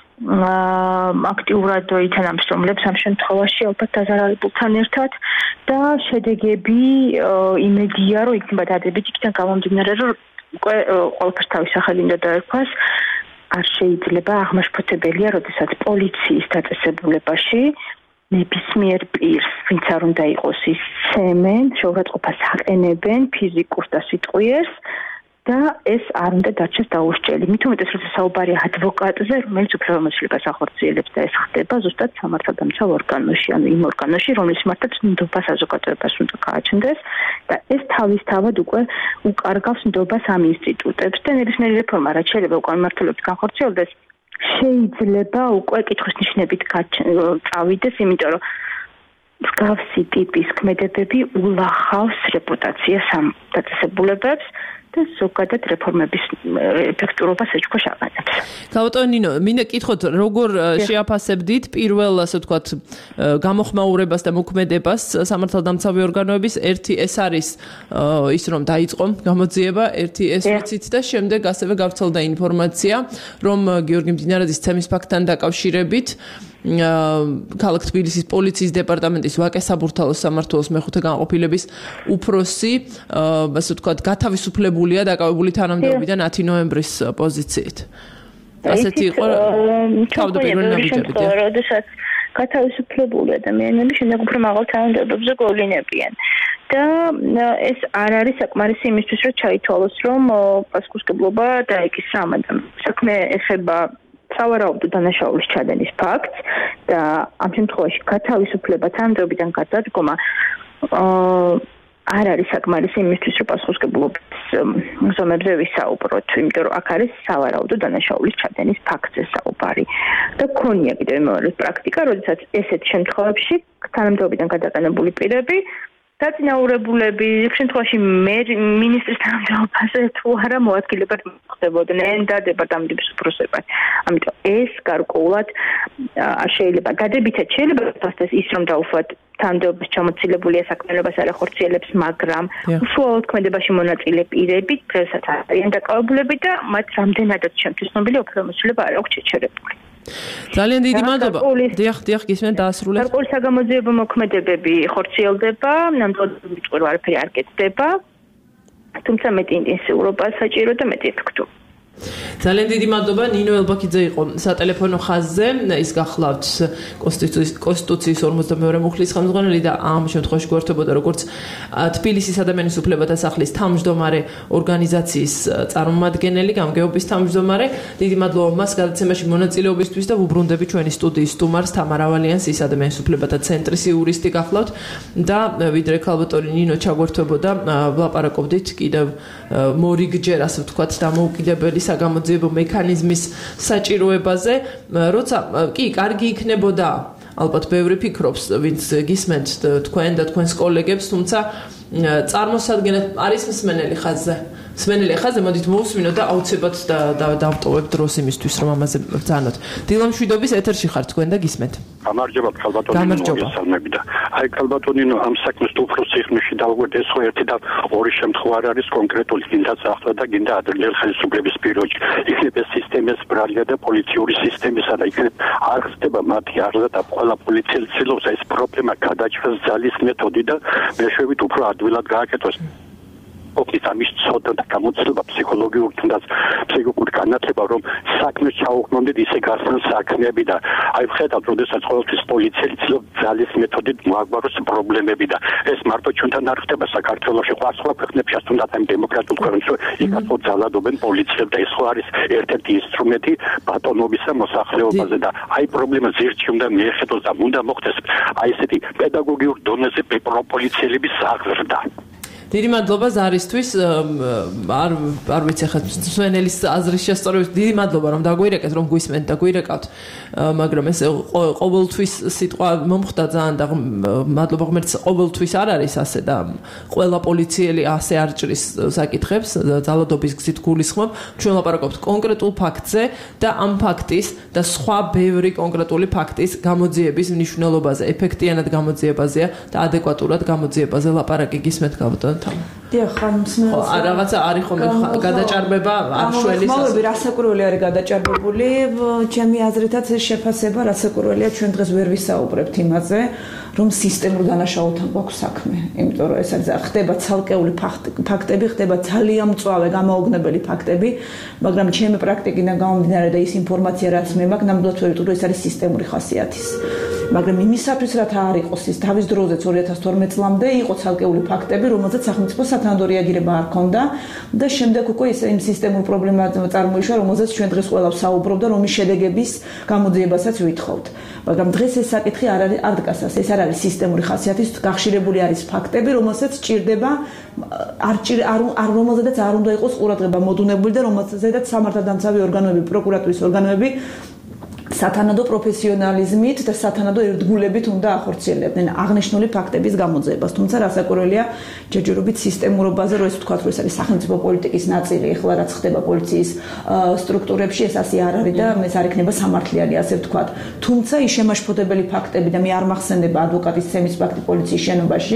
აქტიურად ითანამშრომლებს ამ შემთხვევაში ალბათ დაზარალებულთან ერთად და შედეგები იმედია რომ იქნება დადებითი იქიდან გამომდინარე რომ ყველაფერს თავის სახელი უნდა დაერქვას არ შეიძლება აღმაშფოთებელია როდესაც პოლიციის დაწესებულებაში ნებისმიერ პირს ვინც არ უნდა იყოს ისცემენ შეურაცხყოფას აყენებენ ფიზიკურ და სიტყვიერს და ეს არ უნდა დარჩეს დაუსჯელი. მით უმეტეს, რომ საუბარია ადვოკატზე, რომელიც უფლებამოსილებას ახორციელებს და ეს ხდება ზუსტად სამართალდამცავ ორგანოში, ანუ იმ ორგანოში, რომელიც მართლაც ნდობას საზოგადოებას უნდა გააჩნდეს და ეს თავისთავად უკვე უკარგავს ნდობას ამ ინსტიტუტებს და ნებისმიერი რეფორმა, რაც შეიძლება უკვე მმართველობის განხორციელდეს, შეიძლება უკვე კითხვის ნიშნებით წავიდეს, იმიტომ რომ მსგავსი ტიპის ქმედებები ულახავს რეპუტაციას ამ დაწესებულებებს და ზოგადად რეფორმების ეფექტურობას ეჭქვეშ აყენებს. გაბატონო ნინო, მინდა კითხოთ, როგორ შეაფასებდით პირველ, ასე ვთქვათ, გამოხმაურებას და მოქმედებას სამართალდამცავი ორგანოების? ერთი ეს არის ის, რომ დაიწყო გამოძიება, ერთი ეს ვიცით და შემდეგ ასევე გავრცელდა ინფორმაცია, რომ გიორგი მდინარაძის ცემის ფაქტთან დაკავშირებით ქალაქ თბილისის პოლიციის დეპარტამენტის ვაკე-საბურთალოს სამმართველოს მეხუთე განყოფილების უფროსი, ასე ვთქვათ, გათავისუფლებულია დაკავებული თანამდებობიდან 10 ნოემბრის პოზიციით. ასეთი იყო თავდაპირველი ნაბიჯები. როდესაც გათავისუფლებული ადამიანები შემდეგ უფრო მაღალ თანამდებობებზე გოვლინებიან. და ეს არ არის საკმარისი იმისთვის, რომ ჩაითვალოს, რომ პასუხისმგებლობა დაეკისრა ამ ადამიანს. საქმე ეხება სავარაუდო დანაშაულის ჩადენის ფაქტს და ამ შემთხვევაში გათავისუფლება თანამდებობიდან გადადგომა არ არის საკმარისი იმისთვის, რომ პასუხისმგებლობის ზომებზე ვისაუბროთ, იმიტომ რომ აქ არის სავარაუდო დანაშაულის ჩადენის ფაქტზე საუბარი. და ქონია კიდევ მეორე პრაქტიკა, როდესაც ესეთ შემთხვევებში თანამდებობიდან გადაყენებული პირები დაწინაურებულები იმ შემთხვევაში მინისტრის თანამდებობაზე თუ არა მოადგილებად მოხდებოდნენ და დეპარტამენტის უფროსებად. ამიტომ ეს გარკვეულად არ შეიძლება დადებითად შეიძლება ფასდეს ის რომ დაუშვათ თანამდებობის ჩამოცილებულია საქმიანობას არ ახორციელებს, მაგრამ უშუალოდ ქმედებაში მონაწილე პირები დღესაც არიან დაკავებულები და მათ რამდენადაც ჩემთვის ცნობილი უფლებამოსილება არ აქვს შეჩერებული. ძალიან დიდი მადლობა. დიახ, გისმენთ დაასრულეთ. გარკვეული საგამოძიებო მოქმედებები ხორციელდება, ნამდვილად ვიწყვეტ არაფერი არ კეთდება. თუმცა მეტი ინტენსიურობა საჭირო და მეტი ეფექტური. ძალიან დიდი მადლობა. ნინო ელბაქიძე იყო სატელეფონო ხაზზე. ის გახლავთ კონსტიტუციის 52 მუხლის ხელმძღვანელი და ამ შემთხვევაში გვერდებოდა როგორც თბილისის ადამიანის უფლებათა სახლის თავმჯდომარე ორგანიზაციის წარმომადგენელი, გამგეობის თავმჯდომარე. დიდი მადლობა მას გადაცემაში მონაწილეობისთვის და ვუბრუნდები ჩვენი სტუდიის სტუმარს თამარ ავალიანს, ის ადამიანის უფლებათა ცენტრის იურისტი გახლავთ და ვიდრე ქალბატონი ნინო ჩაგვერდებოდა, ვლაპარაკობდით კიდევ მორიგჯერ, ასე ვთქვათ, დამოუკიდებელი საგამოძიებო მექანიზმის საჭიროებაზე, როცა კი კარგი იქნებოდა, ალბათ ბევრი ფიქრობს, ვინც გისმენთ თქვენ და თქვენს კოლეგებს, თუმცა წარმოსადგენად არის მსმენელი ხაზზე. მსმენელი ხაზზე მოდით მოусმინოთ და აუცილებლად დავტოვებ დროს იმისთვის, რომ ამაზე ბრძანოთ. დილა მშვიდობის ეთერში ხართ თქვენ და გისმენთ. გამარჯობა ქალბატონი, მოგესალმები და აი ქალბატონი, ამ საქმეს უფრო სიხმში დავუკვირდეთ, ეს ხო ერთი და ორი შემთხვევა არის კონკრეტული გინდა ახლა და გინდა ადრინდელი ხელისუფლების პირობებში. იქნება სისტემის ბრალია და პოლიციური სისტემისა და იქნება არ ხდება მათი არზა და ყველა პოლიციელი ცდილობს ეს პრობლემა გადაჭრას ძალის მეთოდი და მეშვევით უფრო ადვილად გააკეთოს. მოვხდის ამის ცოდნა და გამოცდილება ფსიქოლოგიურ თუნდაც ფსიქოლოგიურ განათლება რომ საქმე ჩაუყრდნობით ისე გასცენ საქმეები და აი ვხედავთ როდესაც ყოველთვის პოლიციელი ცდილობს ძალის მეთოდით მოაგვაროს პრობლემები და ეს მარტო ჩვენთან არ ხდება საქართველოში სხვა ქვეყნებში თუნდაც ამ დემოკრატიულ ქვეყნებში იქაც ძალადობენ პოლიციელს და ეს არის ერთ-ერთი ინსტრუმენტი ბატონობისა მოსახლეობაზე და აი პრობლემა ზირჩი უნდა მიეხედოს და უნდა მოხდეს აი ესეთი პედაგოგიურ დონეზე პოლიციელების აღზრდა. დიდი მადლობა ზარისთვის არ ვიცი ხა სვენელის აზრის შესწორებით დიდი მადლობა რომ დაგვირეკეთ რომ გვისმენთ და გვირეკავთ მაგრამ ეს ყოველთვის სიტყვა მომხდა ძალიან და მადლობა ღმერთს ყოველთვის არ არის ასე და ყველა პოლიციელი ასე არ ჭრის საკითხებს ძალადობის გზით გულისხმობ ჩვენ ლაპარაკობთ კონკრეტულ ფაქტზე და ამ ფაქტის და სხვა ბევრი კონკრეტული ფაქტის გამოძიების მნიშვნელობაზე ეფექტიანად გამოძიებაზეა და ადეკვატურად გამოძიებაზე ლაპარაკი გისმენთ გავუტანთ დიახ, რაღაცა არის ხომ გადაჭარბება არ შველის ხმალები რასაკურველი არის გადაჭარბებული ჩემი აზრითაც ეს შეფასება რასაკურველია ჩვენ დღეს ვერ ვისაუბრებთ იმაზე რომ სისტემურ დანაშაულთან გვაქვს საქმე იმიტომ რომ ეს არის ხდება ცალკეული ფაქტები ხდება ძალიან მწვავე გამაოგნებელი ფაქტები მაგრამ ჩემი პრაქტიკიდან გამომდინარე და ის ინფორმაცია რაც მე მაქვს ნამდვილად ვერ ვიტყვი რომ ეს არის სისტემური ხასიათის მაგრამ იმისათვის რათა არ იყოს ის თავის დროზე 2012 წლამდე იყო ცალკეული ფაქტები რომელზეც სახელმწიფო სათანადო რეაგირება არ ჰქონდა და შემდეგ უკვე ის იმ სისტემურ პრობლემაზე წარმოიშვა რომელზეც ჩვენ დღეს ყველა საუბრობ და რომის შედეგების გამოძიებასაც ვითხოვთ მაგრამ დღეს ეს საკითხი არ დგას ეს არ არის სისტემური ხასიათის გახშირებული არის ფაქტები რომელსაც ჭირდება არ რომელზედაც არ უნდა იყოს ყურადღება მოდუნებული და რომელზედაც სამართალდამცავი ორგანოები პროკურატურის ორგანოები სათანადო პროფესიონალიზმით და სათანადო ერთგულებით უნდა ახორციელებდნენ აღნიშნული ფაქტების გამოძიებას. თუმცა რასაკურველია ჯერჯერობით სისტემურობაზე რო ეს ვთქვათ, რომ ეს არის სახელმწიფო პოლიტიკის ნაწილი, ეხლა რაც ხდება პოლიციის სტრუქტურებში, ეს ასე არ არის და ეს არ იქნება სამართლიანი, ასე ვთქვათ. თუმცა ის შემაშფოთებელი ფაქტები და მე არ მახსენდება ადვოკატის ცემის ფაქტი პოლიციის შენობაში,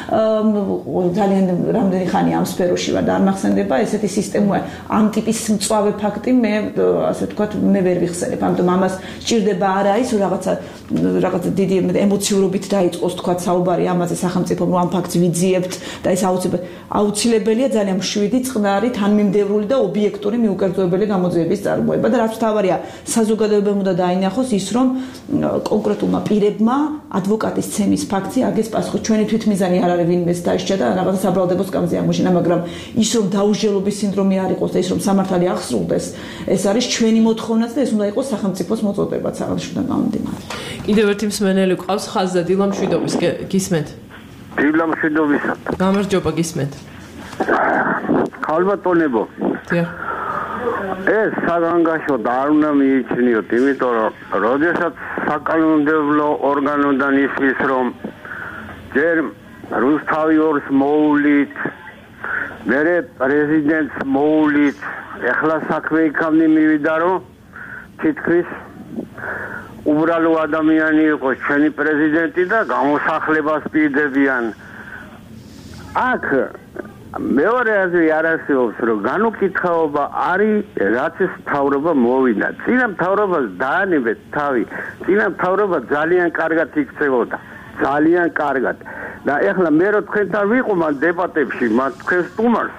ძალიან რამდენი ხანი ამ სფეროში ვარ და არ მახსენდება ესეთი სისტემა ამ ტიპის მწვავე ფაქტი მე ასე ვთქვათ, მე ვერ ვიხსენებ. ამიტომ ამას სჭირდება არა ის რაღაცა დიდი ემოციურობით დაიწყოს თქვა საუბარი ამაზე სახელმწიფომ რომ ამ ფაქტს ვიძიებთ და ეს აუცილებელია ძალიან მშვიდი წყნარი თანმიმდევრული და ობიექტური მიუკერძოებელი გამოძიების წარმოება და რაც თავარია საზოგადოებამ უნდა დაინახოს ის რომ კონკრეტულმა პირებმა ადვოკატის ცემის ფაქტი აგეს პასუხი ჩვენი თვითმიზანი არ არის ვინმეს დაიშჩა და რაღაცა საბრალდებოს კამზე ამოშინა მაგრამ ის რომ დაუსჯელობის სინდრომი არ იყოს და ის რომ სამართალი აღსრულდეს ეს არის ჩვენი მოთხოვნაც და ეს უნდა იყოს სახელმწიფოს მოწოდებაც აღნიშნულიდან გამომდინარე. კიდევ ერთი მსმენელი ყავს ხაზზე დილა მშვიდობის გისმენთ? დილა მშვიდობისა. გამარჯობა გისმენთ. ქალბატონებო. ეს საგანგაშო და არ უნდა მიიჩნიოთ, იმიტომ რომ როდესაც საკანონმდებლო ორგანოდან ისმის რომ ჯერ რუსთავი ორს მოულით, მერე პრეზიდენტს მოულით, ეხლა საქმე იქამდე მივიდა რომ თითქოს უბრალო ადამიანი იყოს ჩვენი პრეზიდენტი და გამოსახლებას პირდებიან. აქ მეორე აზრი არ არსებობს რომ განუკითხაობა არის რაც ეს მთავრობა მოვიდა. წინა მთავრობას დაანებეთ თავი. წინა მთავრობა ძალიან კარგად იქცეოდა. ძალიან კარგად. და ეხლა მე რო თქვენთან ვიყო დებატებში მათ თქვენ სტუმარს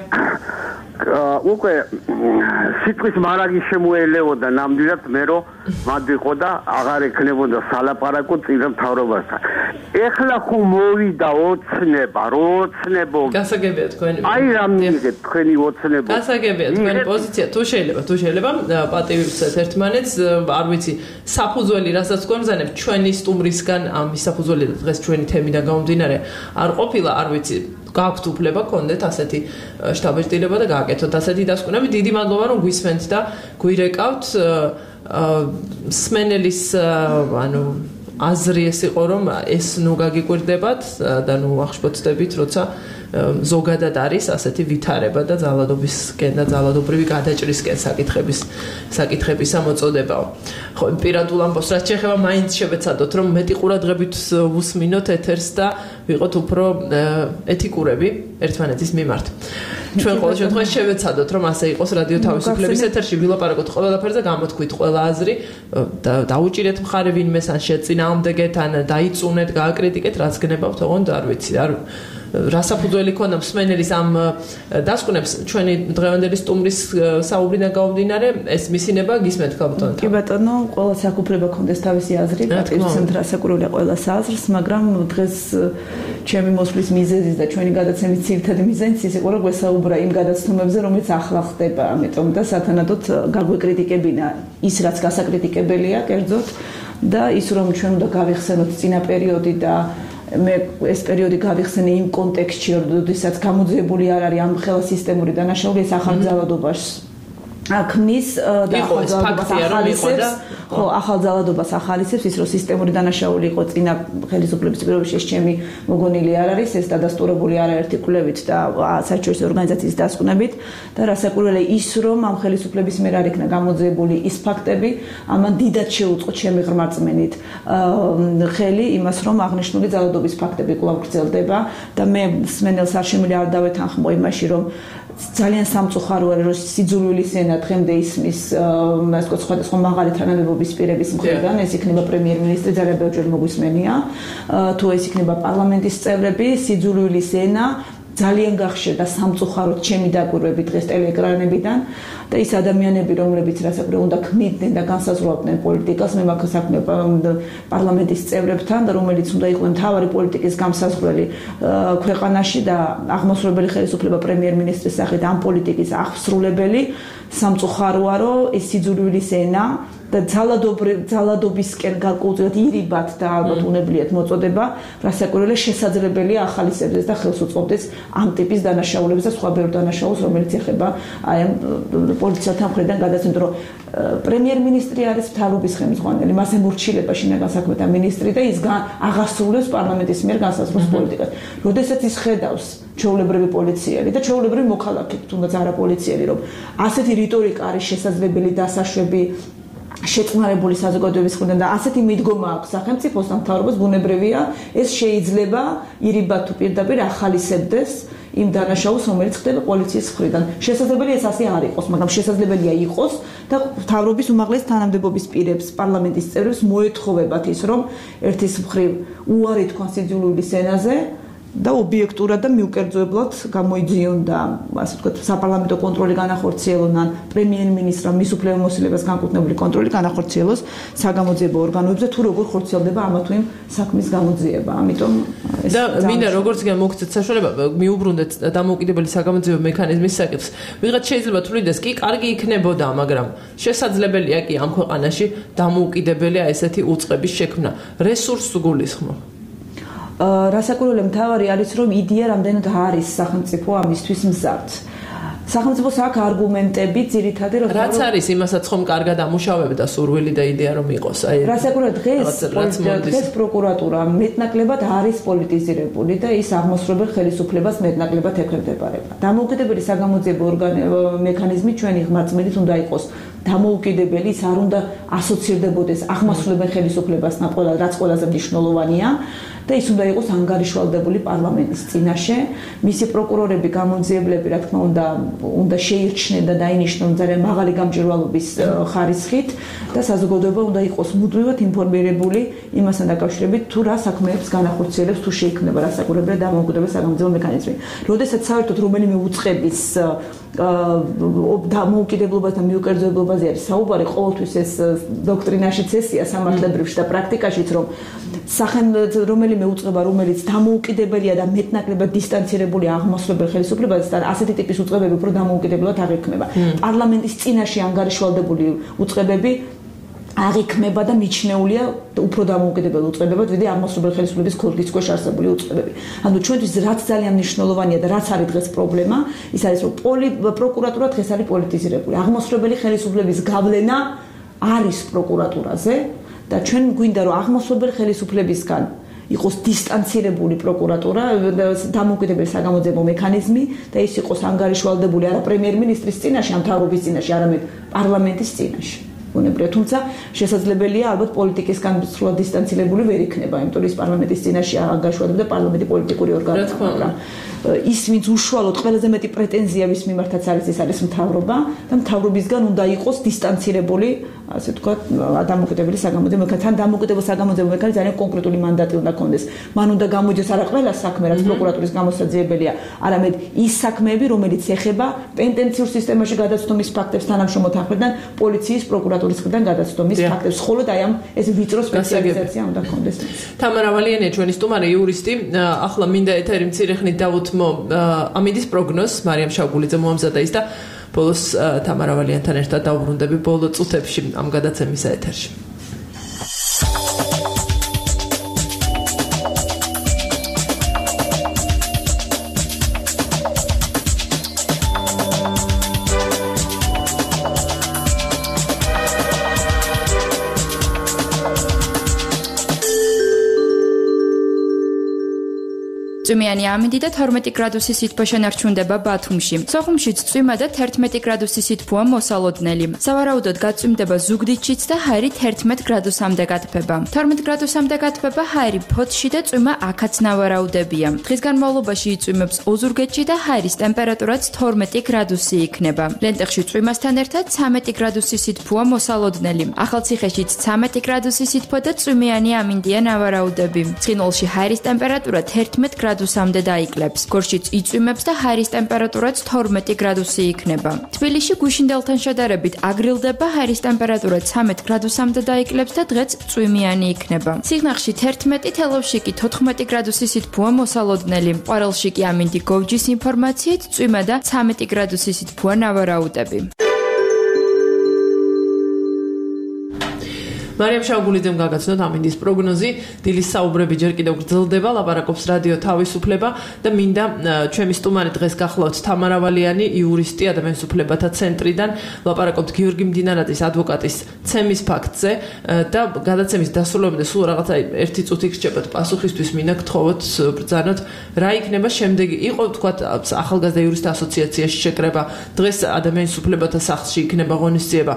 უკვე სიტყვის მარაგი შემოელეოდა ნამდვილად მე რომ მადიყო და აღარ ეკნებოდა სალაპარაკო წინა მთავრობასთან. ეხლა ხომ მოვიდა ოცნება, როცნებო. გასაგებია თქვენი. აი რამ მიგეთ თქვენი ოცნებო. გასაგებია თქვენი პოზიცია. თუ შეიძლება პატივისცეთ ერთმანეთს, არ ვიცი, საფუძველი რასაც გვამზანებ ჩვენი სტუმრისგან ამ საფუძველი დღეს ჩვენი თემიდან გამომდინარე არ ყოფილა, არ ვიცი გაქვთ უფლება გქონდეთ ასეთი შტაბ-ჭრილება და გააკეთოთ ასეთი დასკვნები. დიდი მადლობა რომ გვისმენთ და გვირეკავთ. სმენელის აზრი ეს იყო რომ ეს ნუ გაგიკვირდებათ და ნუ აღშფოთდებით როცა ზოგადად არის ასეთი ვითარება და ძალადობისკენ და ძალადობრივი გადაჭრისკენ საკითხების ამოწოდებაო. ხო, პირადულ ამბავს რაც შეეხება მაინც შევეცადოთ რომ მეტი ყურადღებით ვუსმინოთ ეთერს და ვიყოთ უფრო ეთიკურები ერთმანეთის მიმართ. ჩვენ ყოველ შემთხვევაში შევეცადოთ რომ ასე იყოს რადიო თავისუფლების ეთერში ვილაპარაკოთ ყველაფერზე, გამოთქვით ყველა აზრი და დაუჭირეთ მხარე ვინმეს ან შეწინააღმდეგეთ ან დაიწუნეთ, გააკრიტიკეთ, რაც გნებავთ, ოღონდ არ ვიცი, რასაფუძველი ქონდა მსმენელის ამ დასკვნებს ჩვენი დღევანდელი სტუმრის საუბრიდან გამომდინარე ეს მისინება გისმენთ ქალბატონო. კი ბატონო, ყველა საკუთრება ქონდეს თავისი აზრი, პატივცემთ რასაკურველია ყველა აზრს, მაგრამ დღეს ჩემი მოსვლის მიზეზის და ჩვენი გადაცემის ძირითადი მიზეზიც ის იყო, რომ გვესაუბრა იმ გადაცემებზე, რომელიც ახლა ხდება, ამიტომ და სათანადოდ გაგვეკრიტიკებინა ის, რაც გასაკრიტიკებელია, კერძოდ და ის, რომ ჩვენ უნდა გავიხსენოთ წინა პერიოდი და მე ეს პერიოდი გავიხსენე იმ კონტექსტში, როდესაც გამოძიებული არ არის ამ ხელა სისტემური დანაშაული, ეს ახალგაზრდობას ქმნის და ახალგაზრდობას ახალისებს ის, რომ სისტემური დანაშაული იყო წინა ხელისუფლების პირობებში, ეს ჩემი მოგონილი არ არის, ეს დადასტურებული არაერთი კვლევით და საერთაშორისო ორგანიზაციის დასკვნებით და რასაკვირველია ის, რომ ამ ხელისუფლების მიერ არ იქნა გამოძიებული ის ფაქტები, ამან დიდად შეუწყო ჩემი ღრმა რწმენით ხელი იმას, რომ აღნიშნული ძალადობის ფაქტები კვლავ გრძელდება და მე მსმენელს არ შემიძლია არ დავეთანხმო იმაში, რომ ძალიან სამწუხარო არის, რომ სიძულვილის ენა დღემდე ისმის სხვადასხვა მაღალი თანამდებობის პირების მხრიდან, ეს იქნება პრემიერ-მინისტრი, ძალიან ბევრჯერ მოგვისმენია, თუ ეს იქნება პარლამენტის წევრები, სიძულვილის ენა ძალიან გახშირდა სამწუხაროდ ჩემი დაკვირვებით დღეს ტელეეკრანებიდან და ის ადამიანები, რომლებიც რასაკვირველია უნდა ქმნიდნენ და განსაზღვრავდნენ პოლიტიკას, მე მაქვს საქმე პარლამენტის წევრებთან და რომელიც უნდა იყვნენ მთავარი პოლიტიკის გამსაზღვრელი ქვეყანაში და აღმასრულებელი ხელისუფლება პრემიერ-მინისტრის სახით ამ პოლიტიკის აღსრულებელი, სამწუხაროა, რომ ეს სიძულვილის ენა და ძალადობისკენ გარკვეულწილად ირიბად და ალბათ უნებლიეთ მოწოდება, რასაკვირველია შესაძლებელია ახალისებდეს და ხელს უწყობდეს ამ ტიპის დანაშაულებს და სხვა ბევრ დანაშაულს, რომელიც ეხება აი ამ პოლიციელთა მხრიდან გადაცემთ, რომ პრემიერ-მინისტრი არის მთავრობის ხელმძღვანელი, მას ემორჩილება შინაგან საქმეთა მინისტრი და ის აღასრულებს პარლამენტის მიერ განსაზღვრულ პოლიტიკას. როდესაც ის ხედავს ჩვეულებრივი პოლიციელი და ჩვეულებრივი მოქალაქე, თუნდაც არა პოლიციელი, რომ ასეთი რიტორიკა არის შესაძლებელი დასაშვები შეწყნარებული საზოგადოების მხრიდან და ასეთი მიდგომა აქვს სახელმწიფოსთან, მთავრობას, ბუნებრივია, ეს შეიძლება ირიბად თუ პირდაპირ ახალისებდეს იმ დანაშაულს, რომელიც ხდება პოლიციის მხრიდან. შესაძლებელია ეს ასე არ იყოს, მაგრამ შესაძლებელია იყოს და მთავრობის უმაღლეს თანამდებობის პირებს, პარლამენტის წევრებს მოეთხოვებათ ის, რომ ერთის მხრივ უარი თქვან სიძულვილის ენაზე და ობიექტურად და მიუკერძოებლად გამოიძიონ და ასე ვთქვათ, საპარლამენტო კონტროლი განახორციელონ ან პრემიერ-მინისტრმა მის უფლებამოსილებას განკუთვნებული კონტროლი განახორციელოს საგამოძიებო ორგანოებზე, თუ როგორ ხორციელდება ამა თუ იმ საქმის გამოძიება. ამიტომ ეს და მინდა როგორც კი მოგცეთ საშუალება მიუბრუნდეთ დამოუკიდებელი საგამოძიებო მექანიზმის საკითხს. ვიღაც შეიძლება თulides კი კარგი იქნებოდა, მაგრამ შესაძლებელია კი ამ ქვეყანაში დამოუკიდებელია ესეთი უწყების შექმნა. რესურსს გულისხმობ. რასაკვირველია მთავარი არის, რომ იდეა რამდენად არის სახელმწიფო ამისთვის მზარდ. სახელმწიფოს აქვს არგუმენტები ძირითადად, რომ რაც არის იმასაც ხომ კარგად ამუშავებდა სურვილი და იდეა რომ იყოს. აი რასაკვირველია დღეს პროკურატურა მეტნაკლებად არის პოლიტიზირებული და ის აღმასრულებელ ხელისუფლებას მეტნაკლებად ექვემდებარება. დამოუკიდებელი საგამოძიებო მექანიზმი ჩვენი ღმერთმენით უნდა იყოს დამოუკიდებელი, ის არ უნდა ასოცირდებოდეს აღმასრულებელ ხელისუფლებასთან, რაც ყველაზე მნიშვნელოვანია. და ის უნდა იყოს ანგარიშვალდებული პარლამენტის წინაშე. მისი პროკურორები, გამოძიებლები, რა თქმა უნდა შეირჩნენ და დაინიშნონ ძალიან მაღალი გამჭვირვალობის ხარისხით და საზოგადოება უნდა იყოს მუდმივად ინფორმირებული იმასთან დაკავშირებით, თუ რა საქმეებს განახორციელებს, თუ შეიქმნება რასაკვირველია დამოუკიდებელი საგამოძიებო მექანიზმი. როდესაც საერთოდ რომელიმე უწყების დამოუკიდებლობას და მიუკერძოებლობაზე არის საუბარი, ყოველთვის ეს დოქტრინაშიც ესია სამართლებრივში და პრაქტიკაშიც, რომ რომელიმე უწყება, რომელიც დამოუკიდებელია და მეტნაკლებად დისტანცირებულია აღმასრულებელ ხელისუფლებასთან, ასეთი ტიპის უწყებები უფრო დამოუკიდებლად არ იქმნება. პარლამენტის წინაშე ანგარიშვალდებული უწყებები აღიქმება და მიჩნეულია უფრო დამოუკიდებელ უწყებებად, ვიდრე აღმასრულებელი ხელისუფლების ქორგის ქვეშ არსებული უწყებები. ანუ ჩვენთვის რაც ძალიან მნიშვნელოვანია და რაც არის დღეს პრობლემა, ის არის, რომ პროკურატურა დღეს არის პოლიტიზირებული. აღმასრულებელი ხელისუფლების გავლენა არის პროკურატურაზე და ჩვენ გვინდა, რომ აღმასრულებელი ხელისუფლებისგან იყოს დისტანცირებული პროკურატურა, დამოუკიდებელი საგამოძიებო მექანიზმი და ის იყოს ანგარიშვალდებული არა პრემიერ-მინისტრის წინაშე, მთავრობის წინაშე, არამედ პარლამენტის წინაშე. უნებრივია, თუმცა შესაძლებელია ალბათ პოლიტიკისგან სრულად დისტანცირებული ვერ იქნება, იმიტომ რომ ის პარლამენტის წინაშე ანგარიშვალდება და პარლამენტი პოლიტიკური ორგანოა, მაგრამ ის ვინც უშუალოდ ყველაზე მეტი პრეტენზია ვის მიმართაც არის მთავრობა და მთავრობისგან უნდა იყოს დისტანცირებული, ასე ვთქვათ, დამოუკიდებელი საგამოძიებო მექანიზმი. თან დამოუკიდებელ საგამოძიებო მექანიზმი ძალიან კონკრეტული მანდატი უნდა კონდეს. მან უნდა გამოიძიოს არა ყველა საქმე, რაც პროკურატურის გამოსაძიებელია, არამედ ის საქმეები, რომელიც ეხება პენტენციურ სისტემაში გადაცდომის ფაქტებს თანამშრომლთა მხრიდან, პოლიციის, პროკურატურის მხრიდან გადაცდომის ფაქტებს. ხოლო აი ამ ეს ვიწრო სპეციალიზაცია უნდა კონდეს. თამარა ვალიანია ჩვენი სტუმარი იურისტი. ახლა მინდა ეთერი მცირე ხნით დავუთმო ამინდის პროგნოზს მარიამ შავგულიძე მოამზადა ის და ბოლოს თამარა ვალიანთან ერთად დავბრუნდები ბოლო წუთებში ამ გადაცემის ეთერში. წვიმიანი ამინდი და 12 გრადუსის სითბო შენარჩუნდება ბათუმში. სოხუმშიც წვიმა და 11 გრადუსის სითბოა მოსალოდნელი. სავარაუდოდ გაწვიმდება ზუგდიდშიც და ჰაერი 11 გრადუსამდე გათბება. 12 გრადუსამდე გათბება ჰაერი ფოთში და წვიმა აქაც ნავარაუდებია. დღის განმავლობაში იწვიმებს ოზურგეთში და ჰაერის ტემპერატურაც 12 გრადუსი იქნება. ლენტეხში წვიმასთან ერთად 13 გრადუსის სითბოა მოსალოდნელი. ახალციხეშიც 13 გრადუსის სითბო და წვიმიანი ამინდია ნავარაუდები. ცხინვალში ჰაერის ტემპერატურა 11 გრადუსამდე დაიკლებს. გორშიც იწვიმებს და ჰაერის ტემპერატურაც 12 გრადუსი იქნება. თბილისში გუშინდელთან შედარებით აგრილდება, ჰაერის ტემპერატურა 13 გრადუსამდე დაიკლებს და დღეც წვიმიანი იქნება. სიღნაღში 11, თელავში კი 14 გრადუსის სითბოა მოსალოდნელი. ყვარელში კი ამინდი გოვჯის ინფორმაციით წვიმა და 13 გრადუსის სითბოა ნავარაუდები. მარიამ შავგულიძემ გაგაცნოთ ამინდის პროგნოზი. დილის საუბრები ჯერ კიდევ გრძელდება, ლაპარაკობს რადიო თავისუფლება და მინდა ჩემი სტუმარი დღეს გახლავთ თამარა ვალიანი, იურისტი, ადამიანის უფლებათა ცენტრიდან, ლაპარაკობთ გიორგი მდინარაძის ადვოკატის ცემის ფაქტზე და გადაცემის დასრულებამდე სულ რაღაცა 1 წუთი გრჩებათ პასუხისთვის, მინდა გთხოვოთ ბრძანოთ რა იქნება შემდეგი. იყო თქვათ ახალგაზრდა იურისტთა ასოციაციაში შეკრება, დღეს ადამიანის უფლებათა სახლში იქნება ღონისძიება.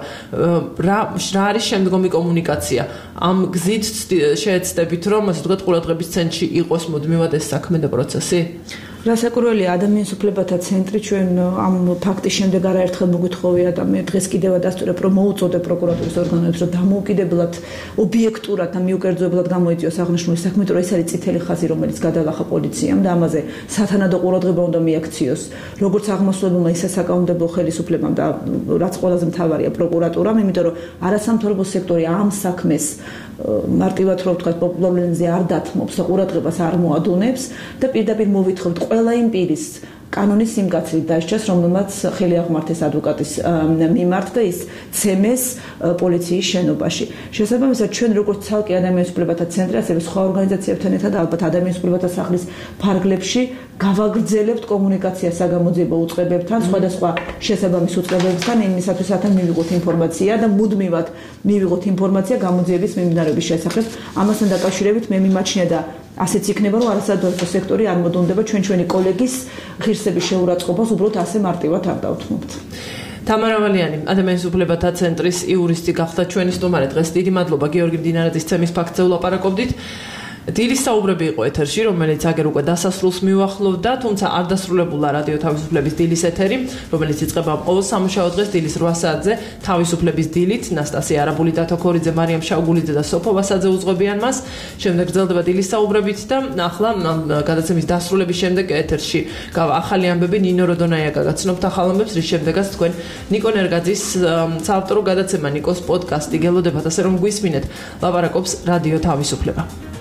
რა არის შემდგომი კომუნიკაცია? ამ გზით შეეცდებით, რომ ასე ვთქვათ, ყურადღების ცენტრში იყოს მუდმივად ეს საქმე და პროცესი? რასაკვირველია, ადამიანის უფლებათა ცენტრი ჩვენ ამ ფაქტის შემდეგ არაერთხელ მოგვითხოვია და მე დღეს კიდევ დასტურებ, რომ მოუწოდე პროკურატურის ორგანოებს, რომ დამოუკიდებლად, ობიექტურად და მიუკერძოებლად გამოიწვიოს აღნიშნული საქმე, რომ ეს არის წითელი ხაზი, რომელიც გადალახა პოლიციამ და ამაზე სათანადო ყურადღება უნდა მიაქციოს, როგორც აღმასრულებელმა, ისე საკანონმდებლო ხელისუფლებამ და რაც ყველაზე მთავარია პროკურატურამ, იმიტომ რომ არასამთავრობო სექტორი ამ საქმეს მარტივად რომ ვთქვათ პოპულარიზაციაზე არ დათმობს და ყურადღებას არ მოადუნებს და პირდაპირ მოვითხოვთ ყველა იმ პირის კანონის სიმკაცრით დაისჯას, რომელმაც ხელი აღმართეს ადვოკატის მიმართ და ის ცემეს პოლიციის შენობაში. შესაბამისად, ჩვენ როგორც ცალკე ადამიანის უფლებათა ცენტრი, ასევე სხვა ორგანიზაციებთან ერთად ალბათ ადამიანის უფლებათა სახლის ფარგლებში გავაგრძელებთ კომუნიკაციას საგამოძიებო უწყებებთან, სხვადასხვა შესაბამის უწყებებთან, იმისათვის, რათა მივიღოთ ინფორმაცია და მუდმივად მივიღოთ ინფორმაცია გამოძიების მიმდინარეობის შესახებ. ამასთან დაკავშირებით მე მიმაჩნია და ასეც იქნება, რომ არასადროო სექტორი არ მოდუნდება ჩვენი კოლეგის ღირსების შეურაცხყოფას, უბრალოდ ასე მარტივად არ დავთმობთ. თამარა ვალიანი, ადამიანის უფლებათა ცენტრის იურისტი გახდა ჩვენი სტუმარი დღეს. დიდი მადლობა გიორგი მდინარაძის ცემის ფაქტზე ვლაპარაკობდით. დილის საუბრები იყო ეთერში, რომელიც აგერ უკვე დასასრულს მიუახლოვდა, თუმცა არ დასრულებულა რადიო თავისუფლების დილის ეთერი, რომელიც იწყება ყოველ სამუშაო დღეს დილის 8 საათზე თავისუფლების დილით. ნასტასია არაბული, დათო ქორიძე, მარიამ შავგულიძე და სოფო ვასაძე უძღვებიან მას. შემდეგ გრძელდება დილის საუბრებით და ახლა გადაცემის დასრულების შემდეგ ეთერში გავა ახალი ამბები. ნინო როდონაია გაგაცნობთ ახალ ამბებს, რის შემდეგაც თქვენ ნიკო ნერგაძის საავტორო გადაცემა, ნიკოს პოდკასტი გელოდებათ, ასე რომ გვისმინეთ, ლაპარაკობს რადიო თავისუფლება.